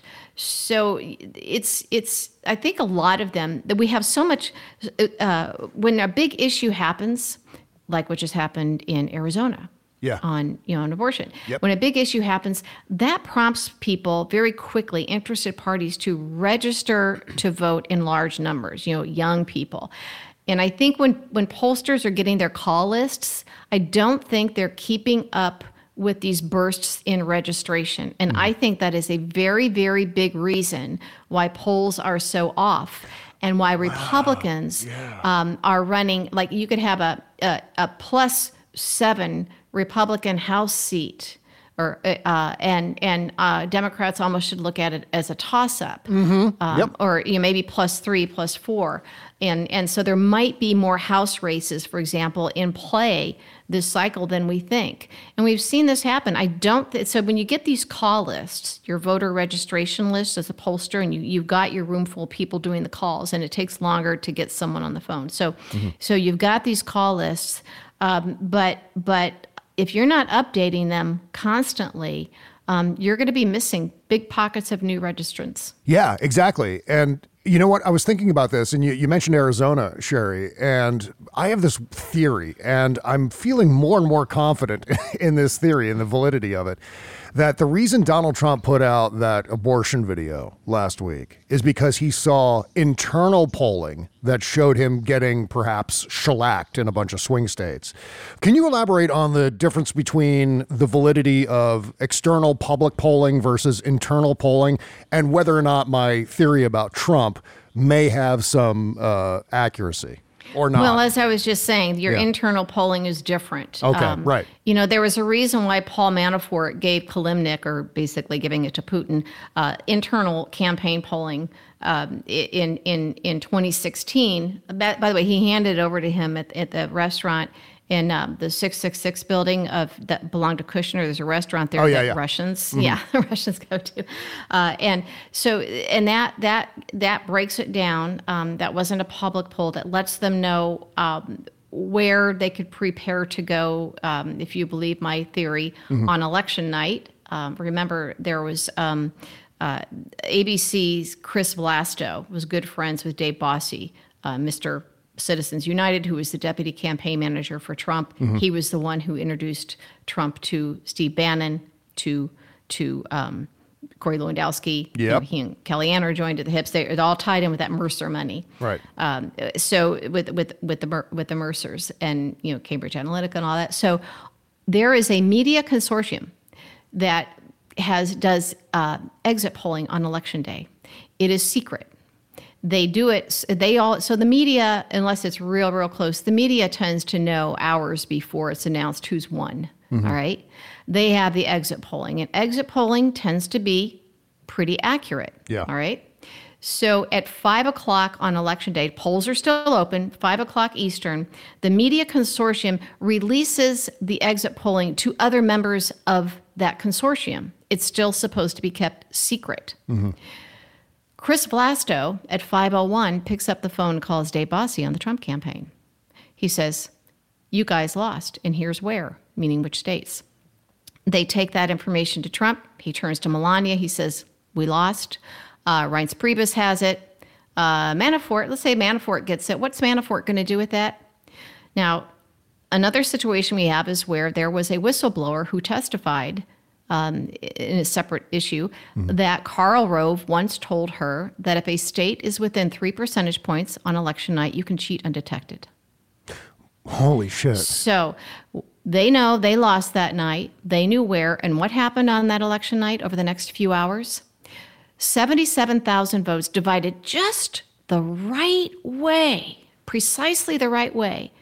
So it's it's I think a lot of them that we have so much uh, when a big issue happens, like what just happened in Arizona. Yeah. On you know on abortion. Yep. When a big issue happens, that prompts people very quickly, interested parties, to register to vote in large numbers. You know, young people, and I think when when pollsters are getting their call lists, I don't think they're keeping up with these bursts in registration, and mm. I think that is a very very big reason why polls are so off. And why Republicans wow. yeah. um, are running like you could have a a, a plus seven Republican House seat, or uh, and and uh, Democrats almost should look at it as a toss-up, mm-hmm. um, yep. or you know maybe plus three, plus four, and and so there might be more House races, for example, in play this cycle than we think, and we've seen this happen. I don't th- so when you get these call lists, your voter registration list as a pollster, and you you've got your room full of people doing the calls, and it takes longer to get someone on the phone. So mm-hmm. so you've got these call lists, um, but but. If you're not updating them constantly, um, you're going to be missing big pockets of new registrants. Yeah, exactly. And you know what? I was thinking about this, and you, you mentioned Arizona, Sherry, and I have this theory, and I'm feeling more and more confident in this theory and the validity of it, that the reason Donald Trump put out that abortion video last week is because he saw internal polling that showed him getting perhaps shellacked in a bunch of swing states. Can you elaborate on the difference between the validity of external public polling versus internal polling, and whether or not my theory about Trump may have some uh, accuracy? Or not. Well, as I was just saying, your Yeah. internal polling is different. Okay, right. You know, there was a reason why Paul Manafort gave Kilimnik, or basically giving it to Putin, uh, internal campaign polling um, in in in twenty sixteen. By, by the way, he handed it over to him at, at the restaurant in um, the six six six building of that belonged to Kushner. There's a restaurant there Oh, yeah, that yeah. Russians, Mm-hmm. yeah, the Russians go to, uh, and so and that that that breaks it down. Um, that wasn't a public poll that lets them know um, where they could prepare to go. Um, if you believe my theory, Mm-hmm. on election night. Um, remember, there was um, uh, A B C's Chris Vlasto was good friends with Dave Bossie, uh, Mister Citizens United, who was the deputy campaign manager for Trump. Mm-hmm. He was the one who introduced Trump to Steve Bannon, to to um, Corey Lewandowski. You know, Yep. he and Kellyanne are joined at the hips. They're all tied in with that Mercer money. Right. Um, so with with with the Mer- with the Mercers and you know Cambridge Analytica and all that. So there is a media consortium that has does uh, exit polling on election day. It is secret. They do it, they all, so the media, unless it's real, real close, the media tends to know hours before it's announced who's won, Mm-hmm. all right? They have the exit polling, and exit polling tends to be pretty accurate, Yeah. all right? So at five o'clock on election day, polls are still open, five o'clock Eastern, the media consortium releases the exit polling to other members of that consortium. It's still supposed to be kept secret. Mm-hmm. Chris Vlasto at five oh one picks up the phone and calls Dave Bossie on the Trump campaign. He says, you guys lost, and here's where, meaning which states. They take that information to Trump. He turns to Melania. He says, we lost. Uh, Reince Priebus has it. Uh, Manafort, let's say Manafort gets it. What's Manafort going to do with that? Now, another situation we have is where there was a whistleblower who testified Um, in a separate issue, mm-hmm. that Karl Rove once told her that if a state is within three percentage points on election night, you can cheat undetected. Holy shit. So they know they lost that night. They knew where and what happened on that election night over the next few hours. seventy-seven thousand votes divided just the right way, precisely the right way,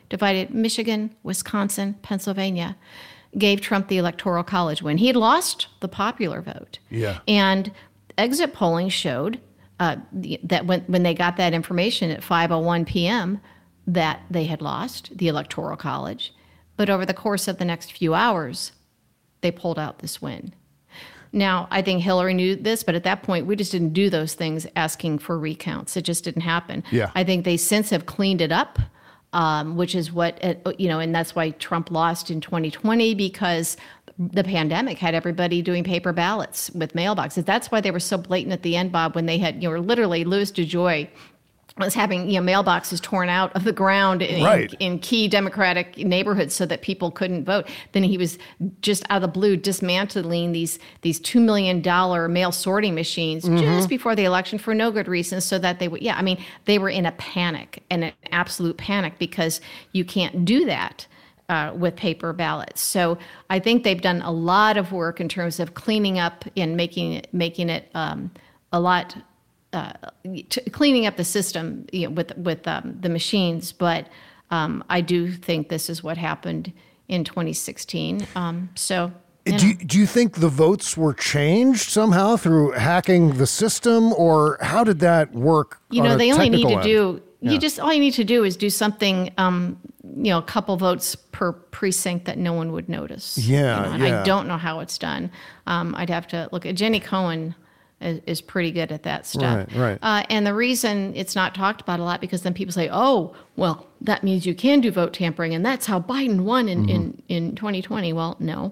divided Michigan, Wisconsin, Pennsylvania, gave Trump the Electoral College win. He had lost the popular vote. Yeah. And exit polling showed uh, the, that when, when they got that information at five oh one p.m., that they had lost the Electoral College. But over the course of the next few hours, they pulled out this win. Now, I think Hillary knew this, but at that point, we just didn't do those things asking for recounts. It just didn't happen. Yeah. I think they since have cleaned it up, um, which is what, uh, you know, and that's why Trump lost in twenty twenty, because the pandemic had everybody doing paper ballots with mailboxes. That's why they were so blatant at the end, Bob, when they had, you know, literally Louis DeJoy was having, you know, mailboxes torn out of the ground in, right. in, in key Democratic neighborhoods so that people couldn't vote. Then he was just out of the blue dismantling these these two million dollars mail sorting machines mm-hmm. just before the election for no good reason, so that they would, yeah, I mean, they were in a panic, and an absolute panic, because you can't do that uh, with paper ballots. So I think they've done a lot of work in terms of cleaning up and making it, making it um, a lot Uh, to cleaning up the system, you know, with with um, the machines, but um, I do think this is what happened in twenty sixteen. Um, so, you do know. you, do you think the votes were changed somehow through hacking the system, or how did that work? You on know, a they only need to technical do. end? Yeah. You just all you need to do is do something. Um, you know, a couple votes per precinct that no one would notice. Yeah, you know, and yeah. I don't know how it's done. Um, I'd have to look at Jenny Cohen. Is, is pretty good at that stuff. Right, right. Uh, and the reason it's not talked about a lot, because then people say, oh, well, that means you can do vote tampering, and that's how Biden won in, Mm-hmm. in, in twenty twenty. Well, no.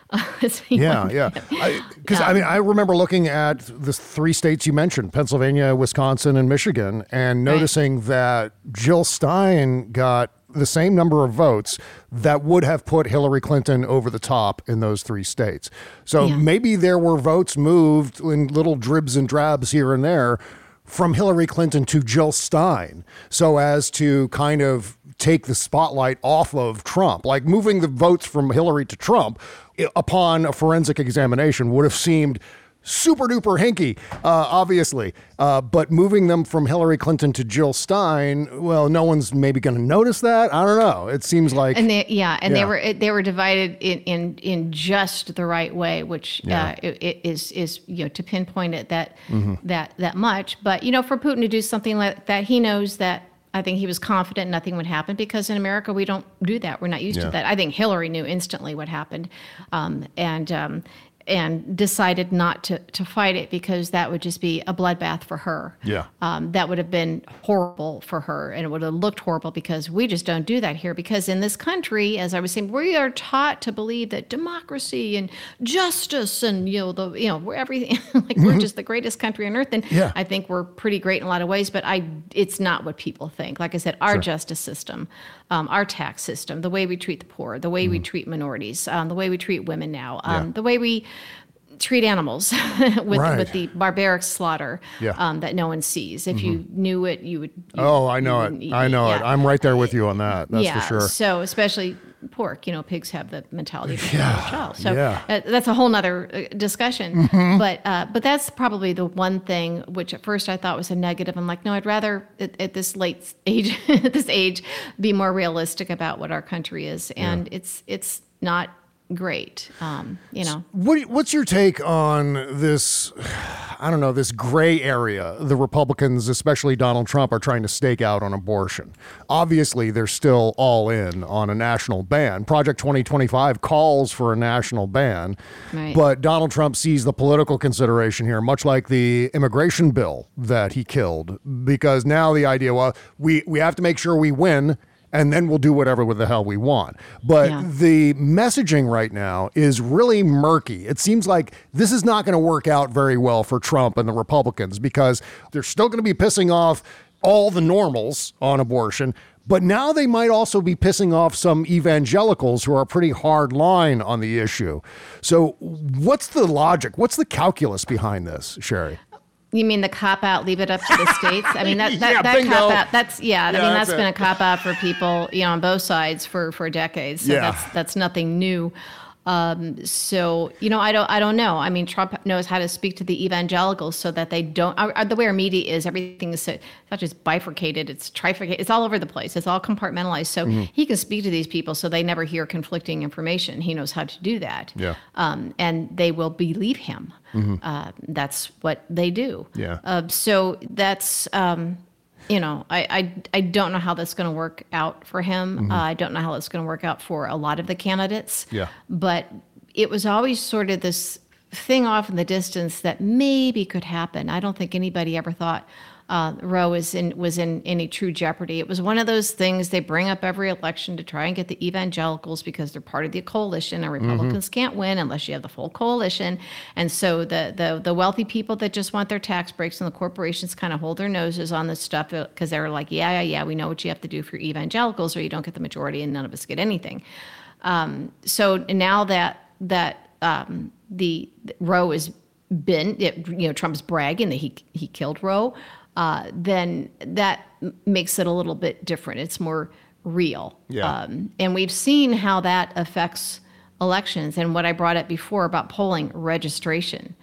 Yeah, yeah. Because I, I mean, I remember looking at the three states you mentioned, Pennsylvania, Wisconsin, and Michigan, and noticing right. that Jill Stein got the same number of votes that would have put Hillary Clinton over the top in those three states. So yeah. maybe there were votes moved in little dribs and drabs here and there from Hillary Clinton to Jill Stein, so as to kind of take the spotlight off of Trump. Like moving the votes from Hillary to Trump upon a forensic examination would have seemed super duper hinky, uh, obviously. Uh, but moving them from Hillary Clinton to Jill Stein, well, no one's maybe going to notice that. I don't know. It seems like, and they, yeah, and yeah. they were they were divided in in, in just the right way, which Yeah. uh, it, it is is you know to pinpoint it that Mm-hmm. that that much. But you know, for Putin to do something like that, he knows that. I think he was confident nothing would happen, because in America we don't do that. We're not used Yeah. to that. I think Hillary knew instantly what happened, um, and um, and decided not to to fight it, because that would just be a bloodbath for her. Yeah. Um, that would have been horrible for her, and it would have looked horrible, because we just don't do that here. Because in this country, as I was saying, we are taught to believe that democracy and justice and you know the you know we're everything like we're just the greatest country on earth. And Yeah. I think we're pretty great in a lot of ways, but I it's not what people think. Like I said, our Sure. justice system, um, our tax system, the way we treat the poor, the way we treat minorities, um, the way we treat women now, um, Yeah. the way we treat animals with Right. with the barbaric slaughter Yeah. um, that no one sees. If you knew it, you would. You, oh, I know you it. wouldn't eat I know meat. it. Yeah. I'm right there with you on that. That's yeah. for sure. So especially pork, you know, pigs have the mentality of a Yeah. child. So Yeah. uh, that's a whole nother uh, discussion. Mhm. But uh, but that's probably the one thing which at first I thought was a negative. I'm like, no, I'd rather at, at this late age, at this age, be more realistic about what our country is, and Yeah. it's it's not great. Um, you know. What, what's your take on this, I don't know, this gray area the Republicans, especially Donald Trump, are trying to stake out on abortion? Obviously, they're still all in on a national ban. Project twenty twenty-five calls for a national ban, Right. but Donald Trump sees the political consideration here, much like the immigration bill that he killed, because now the idea, well, we, we have to make sure we win, and then we'll do whatever with the hell we want. But Yeah. the messaging right now is really murky. It seems like this is not going to work out very well for Trump and the Republicans, because they're still going to be pissing off all the normals on abortion. But now they might also be pissing off some evangelicals who are pretty hard line on the issue. So what's the logic? What's the calculus behind this, Sherry? You mean the cop out, leave it up to the states? I mean, that, that, Yeah, that bingo. cop out, that's, yeah, I Yeah, mean, that's that's been it. a cop out for people, you know, on both sides for, for decades. So Yeah. that's, that's nothing new. Um, so, you know, I don't, I don't know. I mean, Trump knows how to speak to the evangelicals so that they don't, our, our- the way our media is, everything is so, it's not just bifurcated, it's trifurcated, it's all over the place. It's all compartmentalized. So Mm-hmm. he can speak to these people so they never hear conflicting information. He knows how to do that. Yeah. Um, and they will believe him. Uh, that's what they do. Yeah. Uh, so that's, um, you know, I, I, I don't know how that's going to work out for him. Uh, I don't know how it's going to work out for a lot of the candidates. Yeah. But it was always sort of this thing off in the distance that maybe could happen. I don't think anybody ever thought uh, Roe was in was in any true jeopardy. It was one of those things they bring up every election to try and get the evangelicals because they're part of the coalition, and Republicans can't win unless you have the full coalition. And so the the the wealthy people that just want their tax breaks and the corporations kind of hold their noses on this stuff because they're like, yeah, yeah, yeah, we know what you have to do for evangelicals, or you don't get the majority, and none of us get anything. Um, so now that that um, the, the Roe has been, it, you know, Trump's bragging that he he killed Roe, uh, then that m- makes it a little bit different. It's more real. Yeah. Um, and we've seen how that affects elections and what I brought up before about polling registration.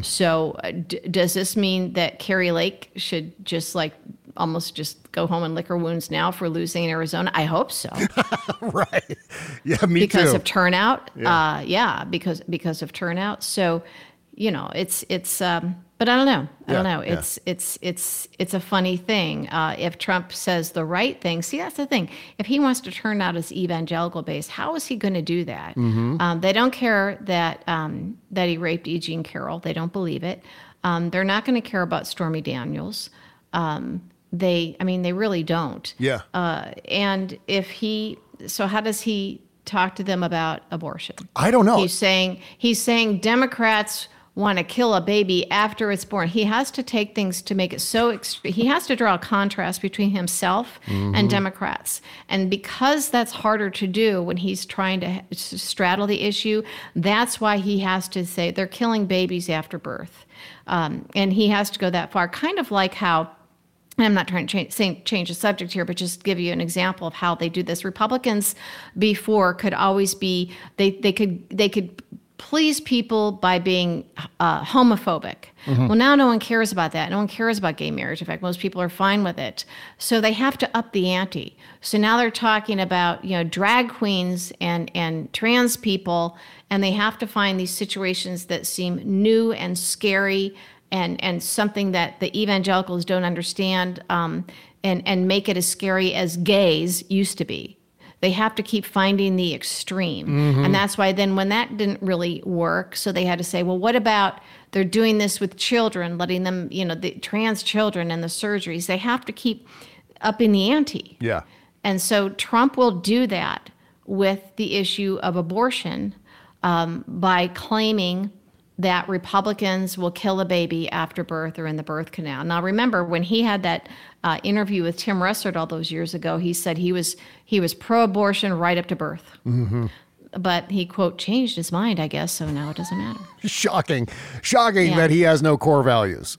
So uh, d- does this mean that Carrie Lake should just like almost just go home and lick her wounds now for losing in Arizona? I hope so. Right. Yeah, me because too. of turnout. Yeah. Uh, yeah, because because of turnout. So, you know, it's it's. Um, but I don't know. I don't Yeah, know. yeah. It's it's it's it's a funny thing. Uh, if Trump says the right thing, see, that's the thing. If he wants to turn out his evangelical base, how is he going to do that? Mm-hmm. Um, they don't care that um, that he raped E. Jean Carroll. They don't believe it. Um, they're not going to care about Stormy Daniels. Um, they, I mean, they really don't. Yeah. Uh, and if he, so how does he talk to them about abortion? I don't know. He's saying he's saying Democrats want to kill a baby after it's born. He has to take things to make it so extreme. He has to draw a contrast between himself and Democrats. And because that's harder to do when he's trying to straddle the issue, that's why he has to say they're killing babies after birth. Um, and he has to go that far, kind of like how, and I'm not trying to change, say, change the subject here, but just give you an example of how they do this. Republicans before could always be, they, they could they could please people by being uh, homophobic. Well, now no one cares about that. No one cares about gay marriage. In fact, most people are fine with it. So they have to up the ante. So now they're talking about, you know, drag queens and, and trans people, and they have to find these situations that seem new and scary and, and something that the evangelicals don't understand, um, and, and make it as scary as gays used to be. They have to keep finding the extreme. Mm-hmm. And that's why then when that didn't really work, so they had to say, well, what about they're doing this with children, letting them, you know, the trans children and the surgeries. They have to keep upping the ante. Yeah. And so Trump will do that with the issue of abortion um, by claiming that Republicans will kill a baby after birth or in the birth canal. Now, remember, when he had that uh, interview with Tim Russert all those years ago, he said he was he was pro-abortion right up to birth. Mm-hmm. But he, quote, changed his mind, I guess, so now it doesn't matter. Shocking. Shocking Yeah. that he has no core values.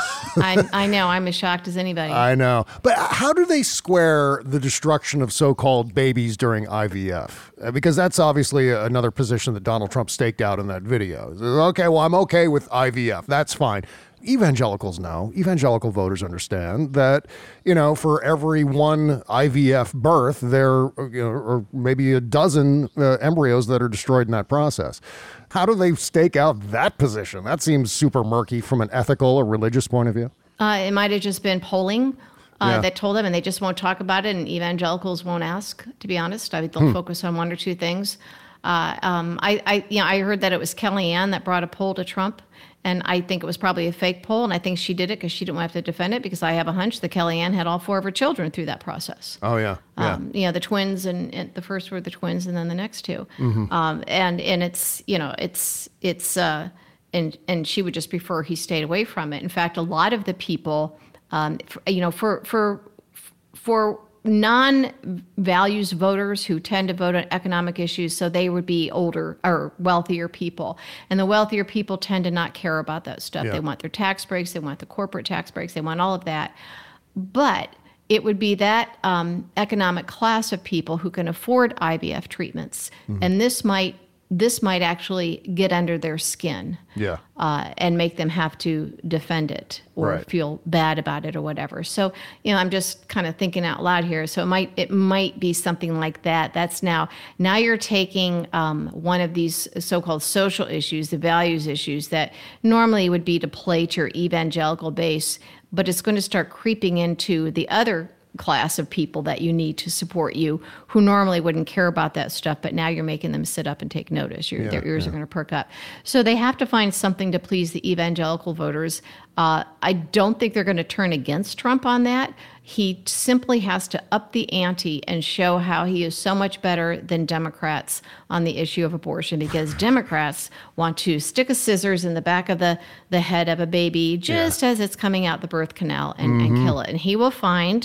I, I know, I'm as shocked as anybody. I know. But how do they square the destruction of so-called babies during I V F? Uh, Because that's obviously another position that Donald Trump staked out in that video. Okay, well, I'm okay with I V F. That's fine. Evangelicals know, evangelical voters understand that, you know, for every one I V F birth, there you know, or maybe a dozen uh, embryos that are destroyed in that process. How do they stake out that position? That seems super murky from an ethical or religious point of view. Uh, it might have just been polling uh, Yeah. that told them, and they just won't talk about it, and evangelicals won't ask, to be honest. I mean, they'll Hmm. focus on one or two things. Uh, um, I, I, you know, I heard that it was Kellyanne that brought a poll to Trump, and I think it was probably a fake poll, and I think she did it because she didn't have to defend it, because I have a hunch that Kellyanne had all four of her children through that process. Oh, yeah. Yeah. Um, you know, the twins, and, and the first were the twins, and then the next two. Mm-hmm. Um, and and it's you know it's it's uh, and and she would just prefer he stayed away from it. In fact, a lot of the people, um, f you know, for for for non-values voters who tend to vote on economic issues, so they would be older or wealthier people. And the wealthier people tend to not care about that stuff. Yeah. They want their tax breaks, they want the corporate tax breaks, they want all of that. But it would be that um, economic class of people who can afford I V F treatments. And this might this might actually get under their skin. Yeah. Uh, and make them have to defend it or Right. feel bad about it or whatever. So, you know, I'm just kind of thinking out loud here. So it might it might be something like that. That's now now you're taking um, one of these so-called social issues, the values issues that normally would be to play to your evangelical base, but it's going to start creeping into the other class of people that you need to support you who normally wouldn't care about that stuff, but now you're making them sit up and take notice. Your, Yeah, their ears yeah. are going to perk up. So they have to find something to please the evangelical voters. Uh, I don't think they're going to turn against Trump on that. He simply has to up the ante and show how he is so much better than Democrats on the issue of abortion, because Democrats want to stick a scissors in the back of the, the head of a baby just as it's coming out the birth canal and, and kill it. And he will find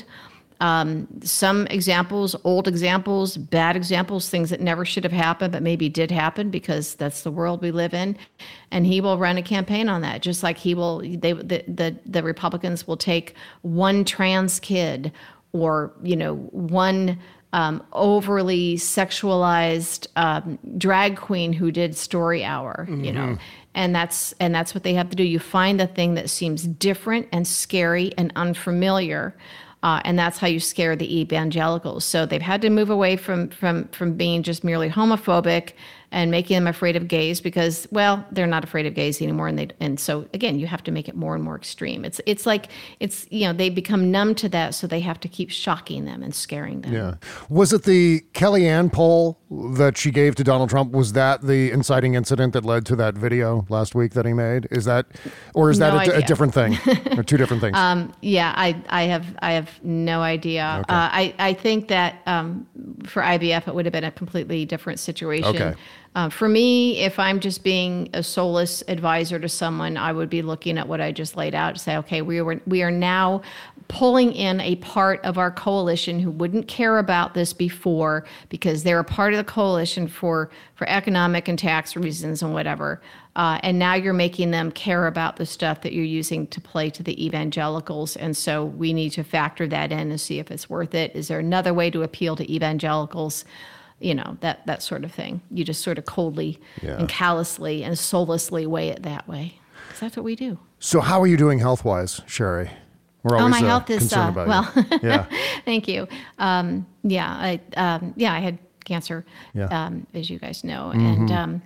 Um, some examples, old examples, bad examples, things that never should have happened, but maybe did happen because that's the world we live in. And he will run a campaign on that, just like he will, they, the, the, the Republicans will take one trans kid or, you know, one um, overly sexualized um, drag queen who did Story Hour, you know. And that's and that's what they have to do. You find the thing that seems different and scary and unfamiliar. Uh, and that's how you scare the evangelicals. So they've had to move away from from from being just merely homophobic and making them afraid of gays because, well, they're not afraid of gays anymore. And they and so again, you have to make it more and more extreme. It's it's like it's you know they become numb to that, so they have to keep shocking them and scaring them. Yeah. Was it the Kellyanne poll that she gave to Donald Trump? Was that the inciting incident that led to that video last week that he made? Is that, or is that No a, a idea. different thing, or two different things? Um, yeah, I, I have I have no idea. Okay. Uh, I, I think that um, for I B F, it would have been a completely different situation. Okay. Uh, for me, if I'm just being a soulless advisor to someone, I would be looking at what I just laid out to say, okay, we are, we are now pulling in a part of our coalition who wouldn't care about this before because they're a part of the coalition for, for economic and tax reasons and whatever. Uh, and now you're making them care about the stuff that you're using to play to the evangelicals. And so we need to factor that in and see if it's worth it. Is there another way to appeal to evangelicals? You know, that, that sort of thing. You just sort of coldly Yeah. and callously and soullessly weigh it that way. Because that's what we do. So how are you doing health-wise, Sherry? We're Oh, always my uh, health is, concerned uh, about well, you. Yeah. thank you. Um, yeah, I, um, yeah, I had cancer, Yeah. um, as you guys know. Mhm. And um,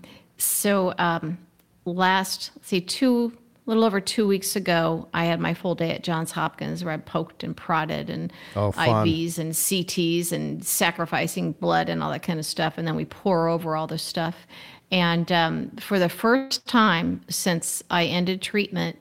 so um, last, let's see, two, a little over two weeks ago, I had my full day at Johns Hopkins where I poked and prodded and Oh, fun. I Vs and C Ts and sacrificing blood and all that kind of stuff. And then we pour over all this stuff. And um, for the first time since I ended treatment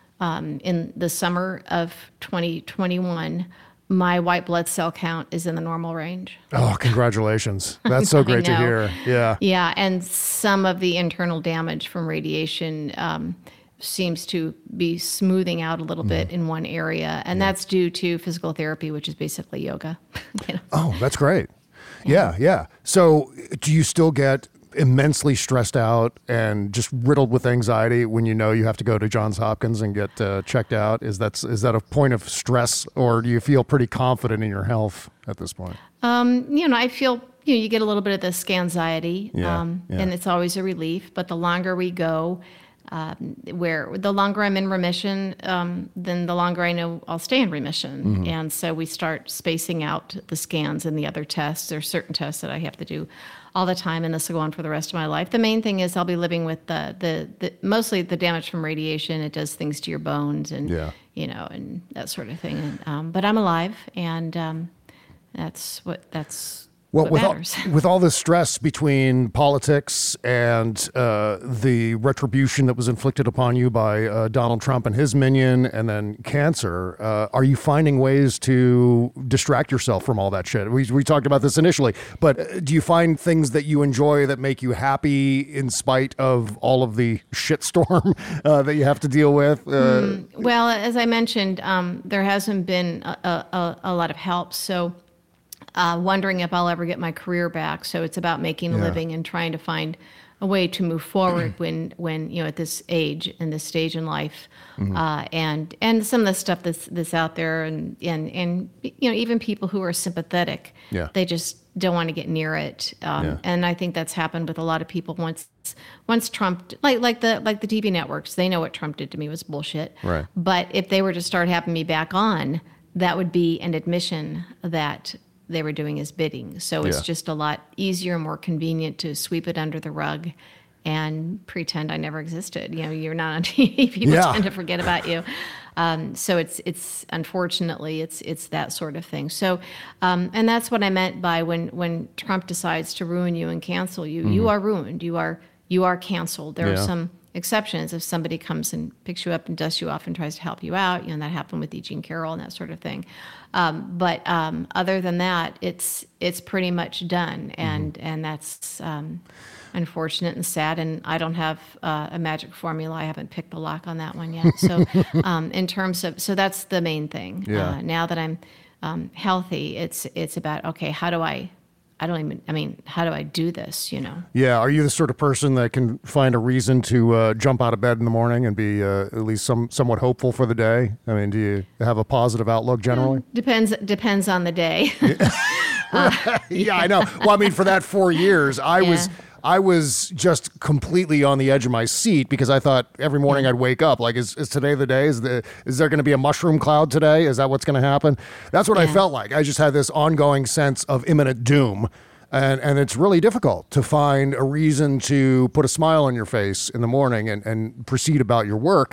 um, in the summer of twenty twenty-one, my white blood cell count is in the normal range. Oh, congratulations. That's so I great to know. hear. Yeah. Yeah, and some of the internal damage from radiation um, seems to be smoothing out a little Mm-hmm. bit in one area, and that's due to physical therapy, which is basically yoga. You know? Oh, that's great. Yeah, yeah. So do you still get immensely stressed out and just riddled with anxiety when you know you have to go to Johns Hopkins and get uh, checked out? Is that, is that a point of stress, or do you feel pretty confident in your health at this point? Um, you know, I feel you know you get a little bit of the scanxiety, Yeah, um, yeah. and it's always a relief. But the longer we go, um, where the longer I'm in remission, um, then the longer I know I'll stay in remission. Mm-hmm. And so we start spacing out the scans and the other tests. There's certain tests that I have to do all the time, and this will go on for the rest of my life. The main thing is I'll be living with the the, the mostly the damage from radiation. It does things to your bones and Yeah. you know and that sort of thing. And, um, but I'm alive, and um, that's what that's. Well, what with all, matters. with all this stress between politics and uh, the retribution that was inflicted upon you by uh, Donald Trump and his minion, and then cancer, uh, are you finding ways to distract yourself from all that shit? We, we talked about this initially, but uh, do you find things that you enjoy that make you happy in spite of all of the shitstorm uh, that you have to deal with? Uh, Well, as I mentioned, um, there hasn't been a, a, a lot of help. So uh, wondering if I'll ever get my career back. So it's about making a Yeah. living and trying to find a way to move forward when, when you know, at this age and this stage in life, mm-hmm. uh, and and some of the stuff that's that's out there, and and and you know, even people who are sympathetic, yeah. they just don't want to get near it, um, yeah. and I think that's happened with a lot of people once once Trump, like like the like the T V networks, they know what Trump did to me was bullshit, right? But if they were to start having me back on, that would be an admission that they were doing his bidding. So it's yeah. just a lot easier, more convenient to sweep it under the rug and pretend I never existed. You know, you're not on T V. People yeah. tend to forget about you. Um, so it's it's unfortunately it's it's that sort of thing. So um, and that's what I meant by when when Trump decides to ruin you and cancel you, mm-hmm. you are ruined. You are you are canceled. There yeah. are some exceptions. If somebody comes and picks you up and dusts you off and tries to help you out, you know, that happened with E. Jean Carroll and that sort of thing. Um, but um, other than that, it's it's pretty much done, and mm-hmm. and that's um, unfortunate and sad. And I don't have uh, a magic formula. I haven't picked the lock on that one yet. So um, in terms of, so that's the main thing. Yeah. Uh, now that I'm um, healthy, it's it's about, okay, how do I I don't even, I mean, how do I do this, you know? Yeah. Are you the sort of person that can find a reason to uh, jump out of bed in the morning and be uh, at least some somewhat hopeful for the day? I mean, do you have a positive outlook generally? Mm, depends, depends on the day. uh, yeah, I know. Well, I mean, for that four years, I yeah. was... I was just completely on the edge of my seat because I thought every morning I'd wake up like, is, is today the day? Is the is there going to be a mushroom cloud today? Is that what's going to happen? That's what yeah. I felt like. I just had this ongoing sense of imminent doom. And and it's really difficult to find a reason to put a smile on your face in the morning and, and proceed about your work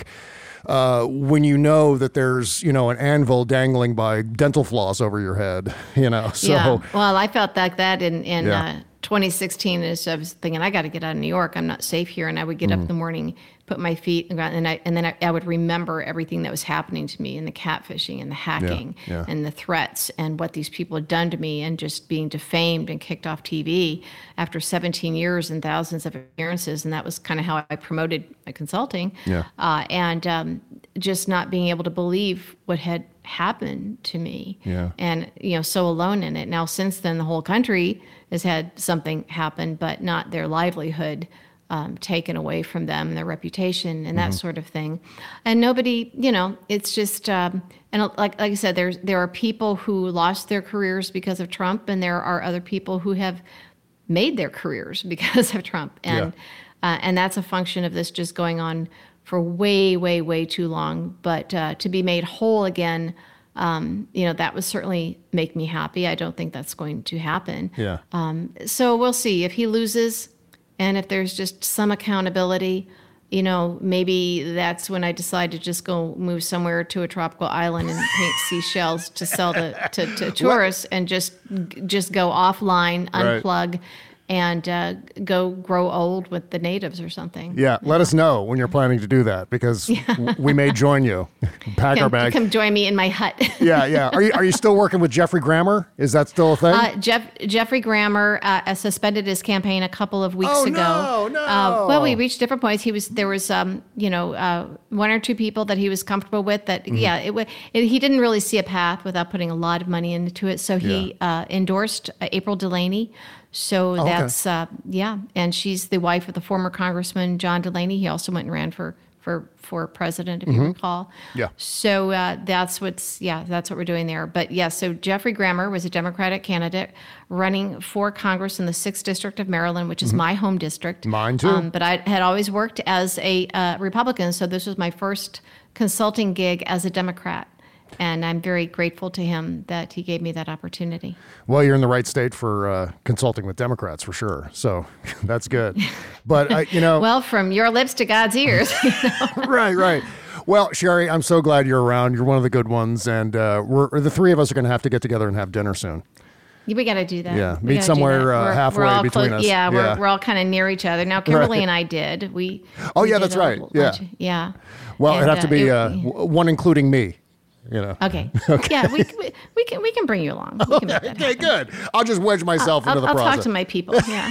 uh, when you know that there's, you know, an anvil dangling by dental floss over your head, you know. So, yeah. Well, I felt like that in, in yeah. uh, twenty sixteen. Is I was thinking, I got to get out of New York. I'm not safe here. And I would get mm. up in the morning, put my feet in the ground, and, I, and then I, I would remember everything that was happening to me, and the catfishing and the hacking yeah, yeah. and the threats and what these people had done to me, and just being defamed and kicked off T V after seventeen years and thousands of appearances. And that was kind of how I promoted my consulting. Yeah. Uh, and um, just not being able to believe what had happened to me. Yeah. And, you know, so alone in it. Now, since then, the whole country has had something happen, but not their livelihood um, taken away from them, and their reputation and that Mm-hmm. sort of thing. And nobody, you know, it's just, um, and like like I said, there's there are people who lost their careers because of Trump, and there are other people who have made their careers because of Trump. And Yeah. uh, and that's a function of this just going on for way, way, way too long. But uh, to be made whole again, um, you know, that would certainly make me happy. I don't think that's going to happen. Yeah. Um, so we'll see if he loses, and if there's just some accountability. You know, maybe that's when I decide to just go move somewhere to a tropical island and paint seashells to sell to, to, to tourists, and just just go offline, Right. unplug, and uh, go grow old with the natives or something. Yeah, let us know when you're planning to do that, because w- we may join you. Pack our Come, bag. come join me in my hut. Yeah, yeah. Are you are you still working with Jeffrey Grammer? Is that still a thing? Uh, Jeff, Jeffrey Grammer uh, suspended his campaign a couple of weeks Oh, ago. no, no. Uh, well, we reached different points. He was there was um, you know uh, one or two people that he was comfortable with. That Mm-hmm. yeah, it, wa- it he didn't really see a path without putting a lot of money into it. So he uh, endorsed uh, April Delaney. So okay. that's uh, yeah, and she's the wife of the former Congressman John Delaney. He also went and ran for for for president, if you recall. Yeah. So uh, that's what's yeah, that's what we're doing there. But yeah, so Jeffrey Grammer was a Democratic candidate running for Congress in the sixth District of Maryland, which is my home district. Mine too. Um, but I had always worked as a uh, Republican, so this was my first consulting gig as a Democrat. And I'm very grateful to him that he gave me that opportunity. Well, you're in the right state for uh, consulting with Democrats, for sure. So that's good. But, uh, you know. Well, from your lips to God's ears. You know? Right, right. Well, Sherry, I'm so glad you're around. You're one of the good ones. And uh, we're the three of us are going to have to get together and have dinner soon. We got to do that. Yeah, We meet gotta somewhere, do that. uh, We're- halfway we're all between close- us. Yeah, Yeah. we're we're all kind of near each other. Now, Kimberly Right. and I did. We. Oh, we yeah, did that's a right. little Yeah. bunch of- yeah. Well, And, it'd have to be it- uh, w- one including me. You know. Okay. Yeah, we, we we can we can bring you along. We can make that Okay, happen. good. I'll just wedge myself I'll, into the I'll process. talk to my people. Yeah.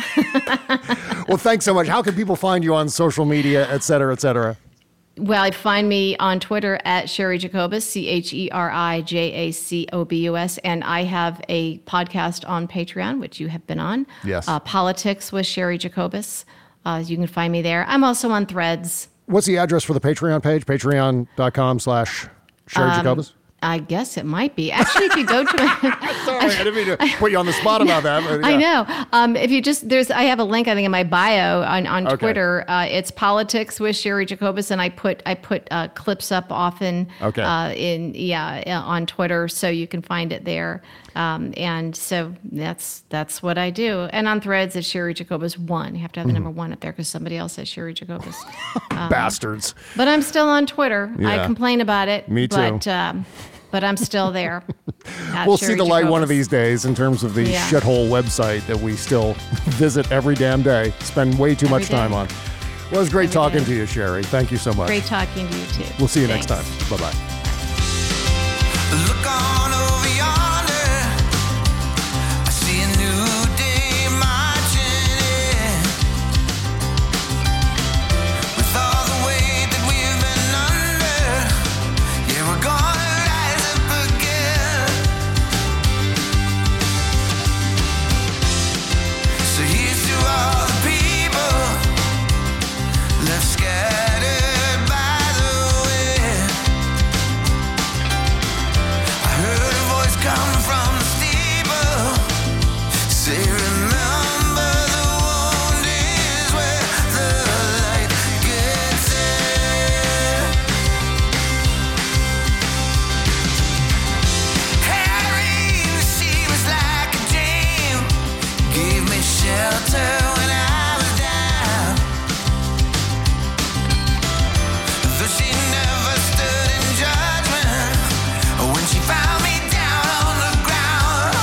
Well, thanks so much. How can people find you on social media, et cetera, et cetera? Well, find me on Twitter at Sherry Jacobus, C H E R I J A C O B U S. And I have a podcast on Patreon, which you have been on. Yes. Uh, Politics with Sherry Jacobus. Uh, you can find me there. I'm also on Threads. What's the address for the Patreon page? Patreon.com slash Sherry Um, Jacobus? I guess it might be. Actually, if you go to my... Sorry, I didn't mean to put you on the spot about that. But yeah. I know. Um, if you just, there's, I have a link, I think, in my bio on, on Okay. Twitter. Uh, it's Politics with Sherry Jacobus, and I put I put uh, clips up often Okay. uh, in, yeah, on Twitter, so you can find it there. Um, and so that's that's what I do. And on Threads, it's Sherry Jacobus one. You have to have the Mm-hmm. number one up there because somebody else says Sherry Jacobus. Bastards. But I'm still on Twitter. I Yeah. complain about it. Me too. But, um, but I'm still there. At We'll Sherry see the light one of Jacobus. these days in terms of the Yeah. shithole website that we still visit every damn day, spend way too much Every day. time on. Well, it was great Every talking day. to you, Sherry. Thank you so much. Great talking to you, too. We'll see you next time. Thanks. Bye-bye. Look on over yonder. I see a new day marching in. With all the weight that we've been under, yeah, we're gonna rise up again. So here's to all the people left scattered by the wind. I heard a voice come from the steeple, say, remember the wound is where the light gets in. Harry, she was like a dream, gave me shelter when I was down. Though she never stood in judgment when she found me down on the ground.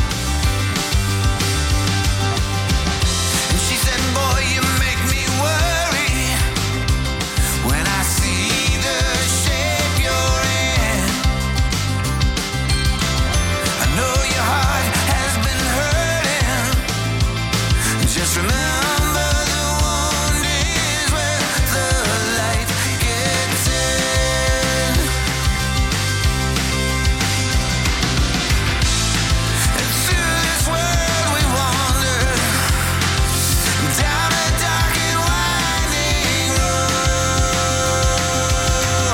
And she said, boy, you make me worry when I see the shape you're in. I know your heart has been hurting. Just remember the wound is where the light gets in. And through this world we wander, down a dark and winding road.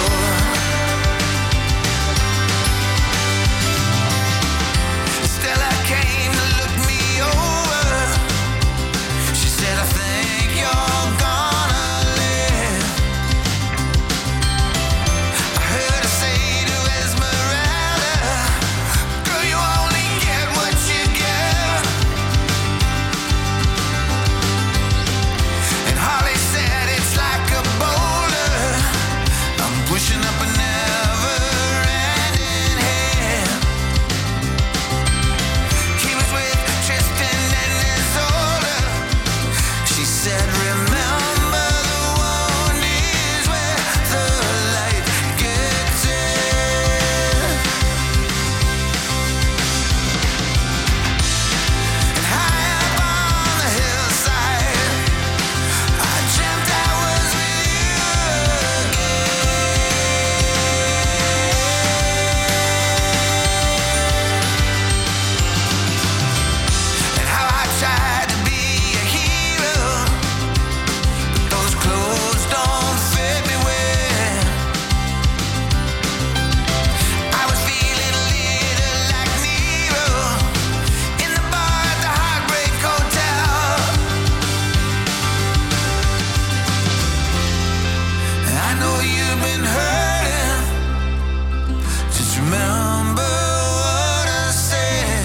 Stella came to look me over. She said, I think you're gonna live. I heard her say to Esmeralda, girl, you only get what you give. And Holly said, it's like a boulder, I'm pushing up a never-ending hill. He was with Tristan and Isolde. She said, remember the wound is where the light gets in. And high up on the hillside, I dreamt I was with you and how I tried to be a hero, but those clothes don't fit me well. I was feeling a little like Nero in the bar at the Heartbreak Hotel. And I know you've been hurting. Just remember what I said.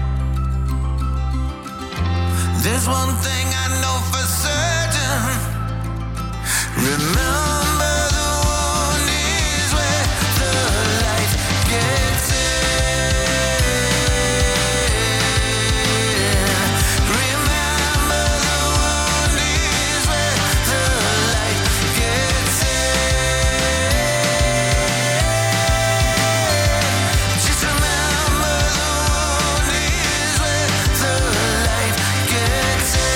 There's one thing I know for certain. Remember the wound is where the light gets in. Remember the wound is where the light gets in. Just remember the wound is where the light gets in.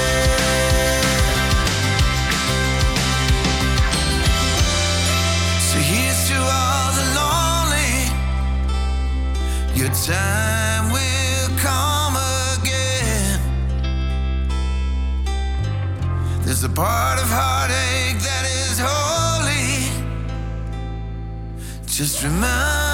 So here's to all the lonely, your time will come again. There's a part of heartache that is holy. Just remember